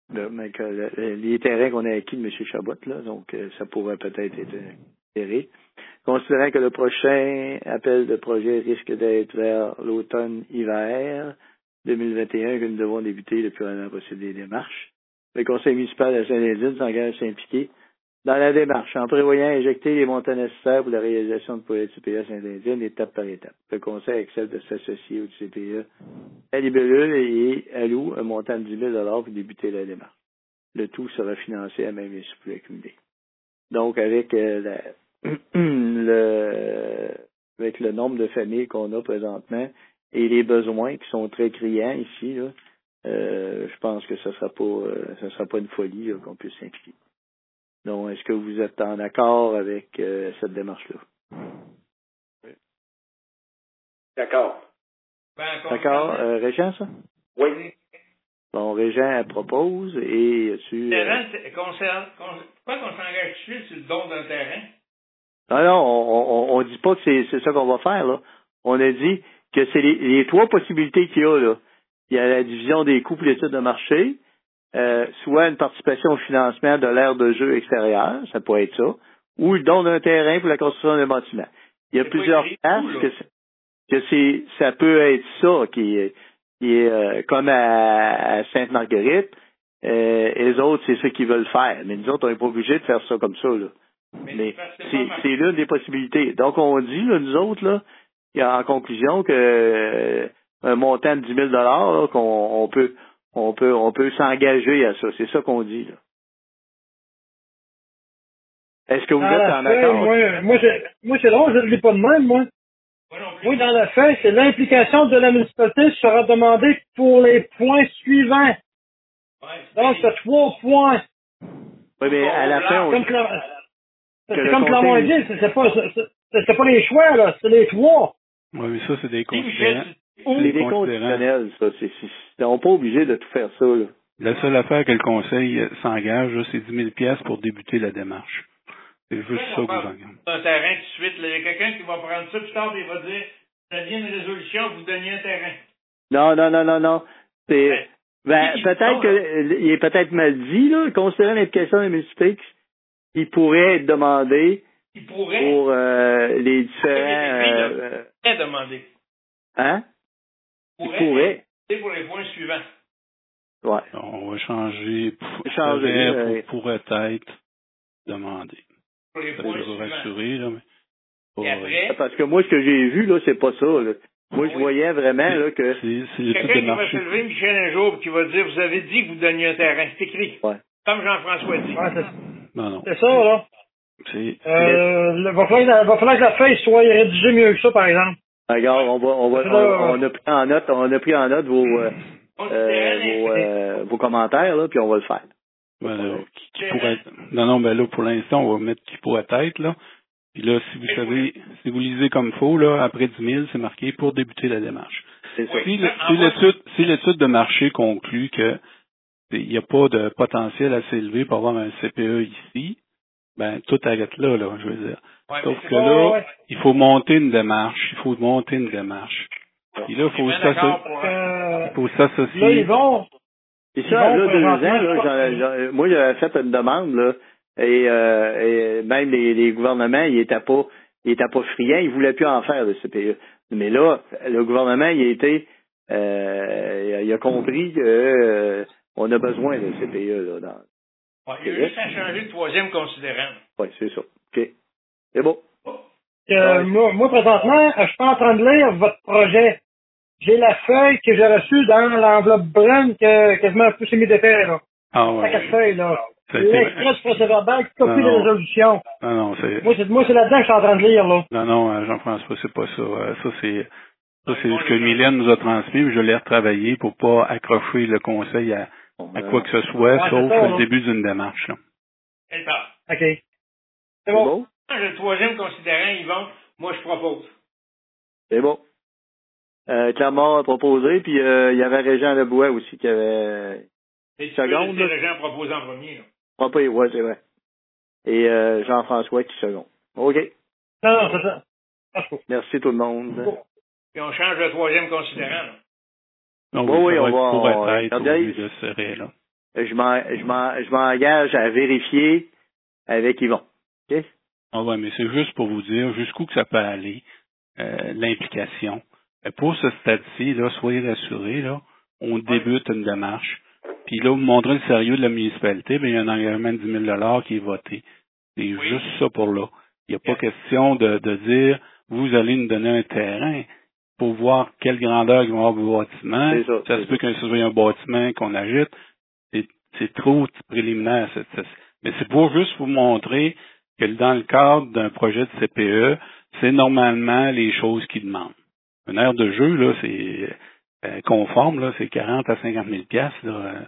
le, les terrains qu'on a acquis de M. Chabot, là, donc euh, ça pourrait peut-être être géré. Considérant que le prochain appel de projet risque d'être vers l'automne-hiver deux mille vingt et un, que nous devons débuter le plus rapidement possible les démarches, le conseil municipal de Saint-Indine s'engage à s'impliquer dans la démarche en prévoyant injecter les montants nécessaires pour la réalisation de projets du C P E à Saint-Indine étape par étape. Le conseil accepte de s'associer au C P E à Libellule et alloue un montant de dix mille dollars pour débuter la démarche. Le tout sera financé à même les surplus accumulés. Donc, avec euh, la, le, avec le nombre de familles qu'on a présentement et les besoins qui sont très criants ici, là, euh, je pense que ce sera pas, euh, ce sera pas une folie là, qu'on puisse s'impliquer. Donc, est-ce que vous êtes en accord avec euh, cette démarche-là? Oui. D'accord. Ben, D'accord, euh, Régent, ça? Oui. Bon, Régent elle propose et tu. Terrain, euh... concerne, pourquoi qu'on s'engage dessus sur le don d'un terrain? Non, non, on, on, on dit pas que c'est, c'est ça qu'on va faire, là. On a dit que c'est les, les trois possibilités qu'il y a, là. Il y a la division des coûts pour l'étude de marché, euh, soit une participation au financement de l'aire de jeu extérieure, ça pourrait être ça, ou le don d'un terrain pour la construction d'un bâtiment. Il y a c'est plusieurs places que, c'est, que c'est, ça peut être ça qui est, qui est euh, comme à, à Sainte-Marguerite. Euh, et les autres, c'est ceux qui veulent faire. Mais nous autres, on n'est pas obligés de faire ça comme ça, là. Mais, Mais c'est, c'est l'une des possibilités. Donc, on dit, là, nous autres, là, il y a en conclusion que euh, un montant de dix mille dollars, là, qu'on on peut on peut on peut s'engager à ça. C'est ça qu'on dit, là. Est-ce que vous dans êtes en fait, accord? Moi, moi, c'est, moi, c'est drôle, je ne le dis pas de même, moi. Moi, dans le fait, c'est l'implication de la municipalité sera demandée pour les points suivants. Donc, c'est trois points. Oui, mais à la fin, on comme dit... Cla... C'est comme Clermont dit, c'est, c'est, pas, c'est, c'est pas les choix, là, c'est les trois. Oui, mais ça, c'est des considérants. C'est des conditionnels, ça. C'est, c'est, c'est, on n'est pas obligé de tout faire ça, là. La seule affaire que le conseil s'engage, là, c'est dix mille dollars pour débuter la démarche. C'est juste ouais, ça que vous engagez. Un terrain tout de suite, il y a quelqu'un qui va prendre ça, plus tard, il va dire, ça vient une résolution, vous donniez un terrain. Non, non, non, non, non. C'est, ouais. ben, il peut-être que, il est peut-être mal dit, là, considérant l'implication des municipalités, il pourrait être demandé il pourrait. pour euh, les différents... Euh, il pourrait demander. Hein? Il pourrait. Il pourrait. C'est pour les points suivants. Ouais. On va changer. Pour, changer euh, pour, pourrait être demandé. Pour les ça points va suivants. rassurer, là, mais... Pour, Et après, parce que moi, ce que j'ai vu, là, c'est pas ça, là. Moi, oui. je voyais vraiment, c'est, là, que... C'est, c'est quelqu'un qui va se lever, Michel, un jour, et qui va dire, vous avez dit que vous donniez un terrain. C'est écrit. Ouais. Comme Jean-François dit. Ouais, c'est... Non, non. C'est ça, là. C'est... Euh, il va falloir, va falloir que la feuille soit rédigée mieux que ça, par exemple. Regarde, on va, on va, on, on a pris en note, on a pris en note vos, euh, euh, vos, euh, vos commentaires, là, puis on va le faire. Ben, là, qui, qui pourrait être... Non, non, ben là, pour l'instant, on va mettre qui pourrait être, là. Puis là, si vous savez, si vous lisez comme faux, là, après dix mille, c'est marqué pour débuter la démarche. C'est ça. Si, le, si, l'étude, si l'étude de marché conclut que il n'y a pas de potentiel assez élevé pour avoir un C P E ici, ben, tout arrête là, là, je veux dire. Ouais, Sauf que là, ouais. il faut monter une démarche, il faut monter une démarche. Puis là, il faut s'associer. Euh, il faut s'associer. Là, ils vont. Et ça, là, deux ans, là, j'en, j'en, moi, j'avais fait une demande, là, et, euh, et même les, les gouvernements, ils étaient pas, ils étaient pas friands, ils voulaient plus en faire, le C P E. Mais là, le gouvernement, il a été, euh, il a compris que, euh, on a besoin de C P E, là, dans. Ouais, il y a juste à changer de troisième considérant. Oui, c'est ça. OK. C'est bon. Euh, Ouais. moi, moi, présentement, je suis pas en train de lire votre projet. J'ai la feuille que j'ai reçue dans l'enveloppe brune que quasiment un peu semi-défait, là. Ah ouais. Pas quatre feuilles, là. Ça a été- L'extrait du procès-verbal, copie de Non. résolution. Non, non, c'est. Moi, c'est, moi, c'est là-dedans que je suis en train de lire, là. Non, non, euh, Jean-François, c'est pas ça. Euh, Ça, c'est. Ça, c'est ce que Mylène nous a transmis, mais je l'ai retravaillé pour pas accrocher le conseil à, à quoi que ce soit, Ouais, sauf c'est ça, le là. début d'une démarche. Là. Elle part. OK. C'est C'est bon. bon? Le troisième considérant, Yvon, moi, je propose. C'est bon. Euh, Clermont a proposé, puis euh, il y avait Régent Lebois aussi qui avait. Et tu Seconde, peux là. laisser les gens proposer en premier. Là. Ah, pas, ouais, c'est vrai. Et euh, Jean-François qui second. OK. Non, non, c'est ça. Ah, c'est Merci tout le monde. Puis on change le troisième considérant. Là. Donc, Oui, oui, ça on être va- pour on- être au regardez. lieu de serrer, là. Je m'en, je m'en, je m'engage à vérifier avec Yvon. OK? Ah ouais, mais c'est juste pour vous dire jusqu'où que ça peut aller, euh, l'implication. Euh, Pour ce stade-ci, là, soyez rassurés, là, on débute une démarche. Puis là, vous montrez le sérieux de la municipalité, bien, il y a un engagement de dix mille dollars qui est voté. C'est Oui. juste ça pour là. Il n'y a pas Yeah. question de, de dire, vous allez nous donner un terrain pour voir quelle grandeur ils vont avoir vos bâtiments. C'est ça, Ça c'est se peut ça. qu'un soit un bâtiment qu'on agite. C'est, c'est trop préliminaire. c'est- c'est- mais c'est pour juste vous montrer que dans le cadre d'un projet de C P E, c'est normalement les choses qu'ils demandent. Une aire de jeu, là, c'est euh, conforme, là, c'est quarante à cinquante mille piastres, là. euh.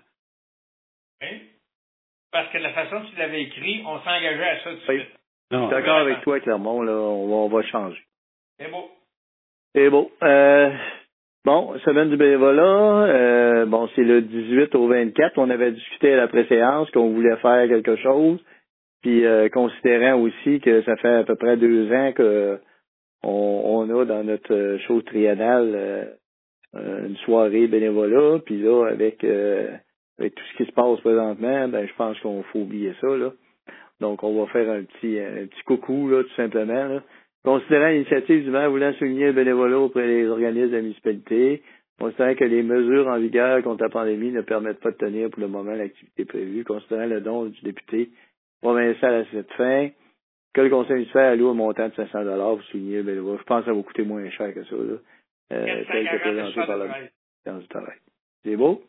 Hein? Parce que la façon dont tu l'avais écrit, on s'engageait à ça tout de Oui. suite. Je Non, suis d'accord avec toi, Clermont, là. On va, on va changer. C'est beau. C'est beau. Euh, bon, semaine du bénévolat. Euh, bon, c'est le dix-huit au vingt-quatre. On avait discuté à la préséance qu'on voulait faire quelque chose. Puis, euh, considérant aussi que ça fait à peu près deux ans que on, on a dans notre euh, chose triennale euh, euh, une soirée bénévolat. Puis là, avec, euh, avec tout ce qui se passe présentement, ben je pense qu'on faut oublier ça, là. Donc, on va faire un petit un petit coucou, là, tout simplement, là. Considérant l'initiative du maire voulant souligner le bénévolat auprès des organismes de la municipalité, considérant que les mesures en vigueur contre la pandémie ne permettent pas de tenir pour le moment l'activité prévue, considérant le don du député provincial à cette fin, que le conseil municipal alloue un montant de cinq cents dollars pour souligner le bénévolat. Je pense que ça va coûter moins cher que ça, là. Euh, tel que présenté par la dans du travail. C'est beau?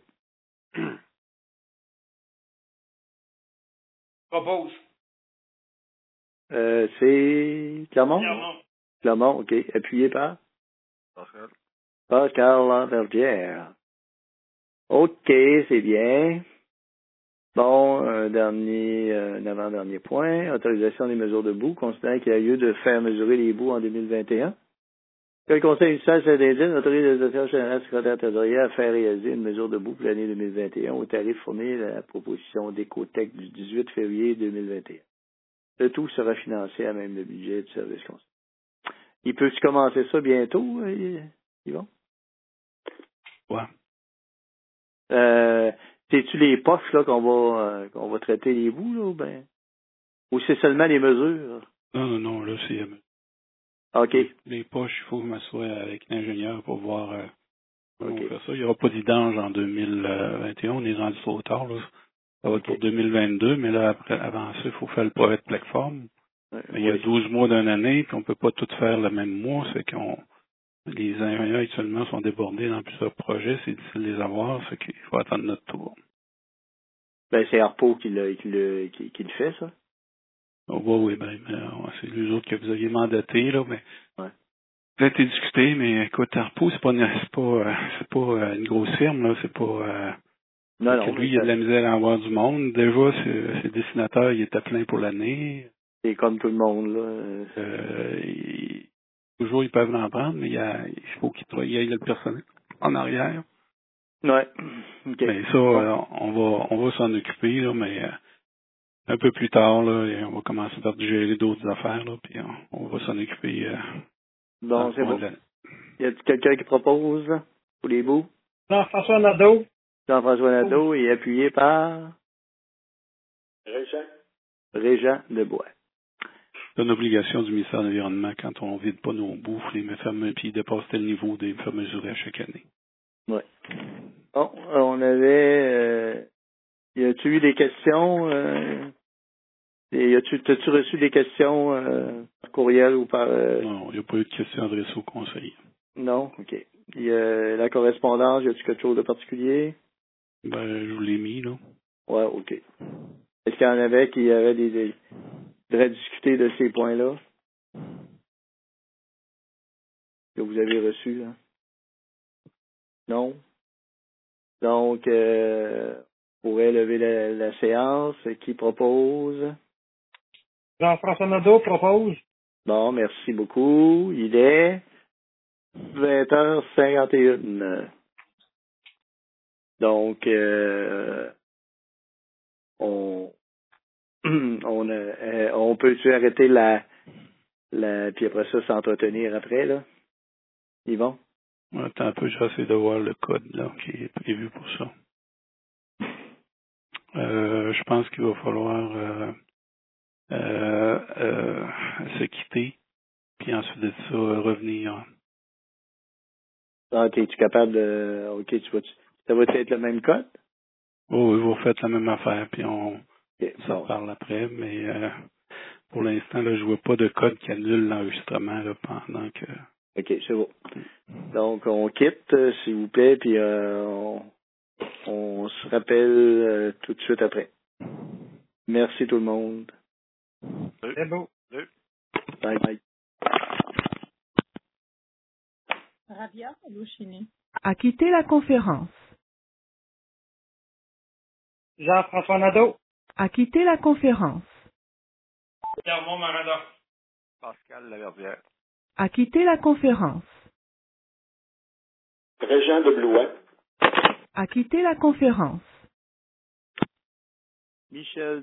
Propose. Euh, c'est Clermont? Clermont. Clermont, OK. Appuyé par? Pascal. Pascal Laverdière. OK, c'est bien. Bon, un dernier, euh, un avant-dernier point. Autorisation des mesures de boue, considérant qu'il y a lieu de faire mesurer les boues en deux mille vingt et un. Que le conseil municipal Saint-Étienne autorise le directeur général secrétaire trésorier à faire réaliser une mesure de boue pour l'année deux mille vingt et un au tarif fourni à la proposition d'Écotech du dix-huit février deux mille vingt et un. Le tout sera financé à même le budget du service conseil. Il peut-tu commencer ça bientôt, euh, Yvon? Ouais. Euh, c'est-tu les poches là qu'on va euh, qu'on va traiter les bouts, là, ou ben? Ou c'est seulement les mesures? Non, non, non, là, c'est... euh, OK. Les poches, il faut que je m'assoie avec l'ingénieur pour voir euh, comment OK. on fait ça. Il n'y aura pas d'idange en deux mille vingt et un, on est rendu trop tard, là. Ça va être pour deux mille vingt-deux, mais là, après, avant ça, il faut faire le projet de plateforme. Ouais, Mais il y a oui. douze mois d'une année, puis on peut pas tout faire le même mois. C'est qu'on les ingénieurs actuellement sont débordés dans plusieurs projets, c'est difficile de les avoir, c'est qu'il faut attendre notre tour. Ben, c'est Harpo qui le, qui le, qui, qui le fait, ça. Oh, oui, oui, ben, mais, ouais, c'est les autres que vous aviez mandatés, là, mais Ouais. ça a été discuté, mais écoute, Harpo, c'est pas une, c'est pas, euh, c'est pas euh, une grosse firme, là, c'est pas, euh, Non, que non. lui, il a de la misère à avoir du monde. Déjà, ses, ses dessinateurs, il était plein pour l'année. C'est comme tout le monde, là. Euh, il- toujours, ils peuvent en prendre, mais il, y a, il faut qu'il tra- il y ait le personnel en arrière. Ouais. OK. Mais ça, Bon. euh, on va, on va s'en occuper, là, mais euh, un peu plus tard, là, et on va commencer par gérer d'autres affaires, là, puis on, on va s'en occuper. Euh, dans Bon, le c'est coin bon. de l'année. Y a-t-il quelqu'un qui propose, là, pour les bouts? Jean-François Nadeau. Jean-François Nadeau est appuyé par Régent. Régent Lebois. C'est une obligation du ministère de l'Environnement quand on vide pas nos bouffes, les fameux, puis ils dépassent tel niveau des faire mesurer à chaque année. Ouais. Bon, on avait euh, as-tu eu des questions? Euh, et as-tu, as-tu reçu des questions euh, par courriel ou par... Euh... Non, il n'y a pas eu de questions adressées au conseil. Non? OK. Il y a la correspondance, y a-tu quelque chose de particulier? Ben, je vous l'ai mis, là. Ouais, OK. Est-ce qu'il y en avait qui avaient des... des devraient discuter de ces points-là que vous avez reçus, là? Non? Donc, euh, on pourrait lever la, la séance. Qui propose? Jean-François Nadeau propose. Bon, merci beaucoup. Il est vingt heures cinquante et une. Donc, euh, on, on, euh, on peut-tu arrêter la, la, puis après ça, s'entretenir après, là? Yvon? Attends un peu, j'essaie de voir le code, là, qui est prévu pour ça. Euh, je pense qu'il va falloir euh, euh, euh, se quitter, puis ensuite de ça, revenir. Ah, OK, tu es capable de... OK, tu vas... Ça va être le même code? Oh, oui, vous faites la même affaire, puis on Okay, s'en bon. parle après, mais euh, pour l'instant, là, je vois pas de code qui annule l'enregistrement là, pendant que... OK, c'est bon. Donc, on quitte, euh, s'il vous plaît, puis euh, on, on se rappelle euh, tout de suite après. Merci tout le monde. C'est beau. Bye bye. Rabia Louchini. À quitter la conférence. Jean-François Nadeau. À quitter la conférence. Pierre Marada. Pascal Laverdière. À quitter la conférence. Régent de Blouin. À quitter la conférence. Michel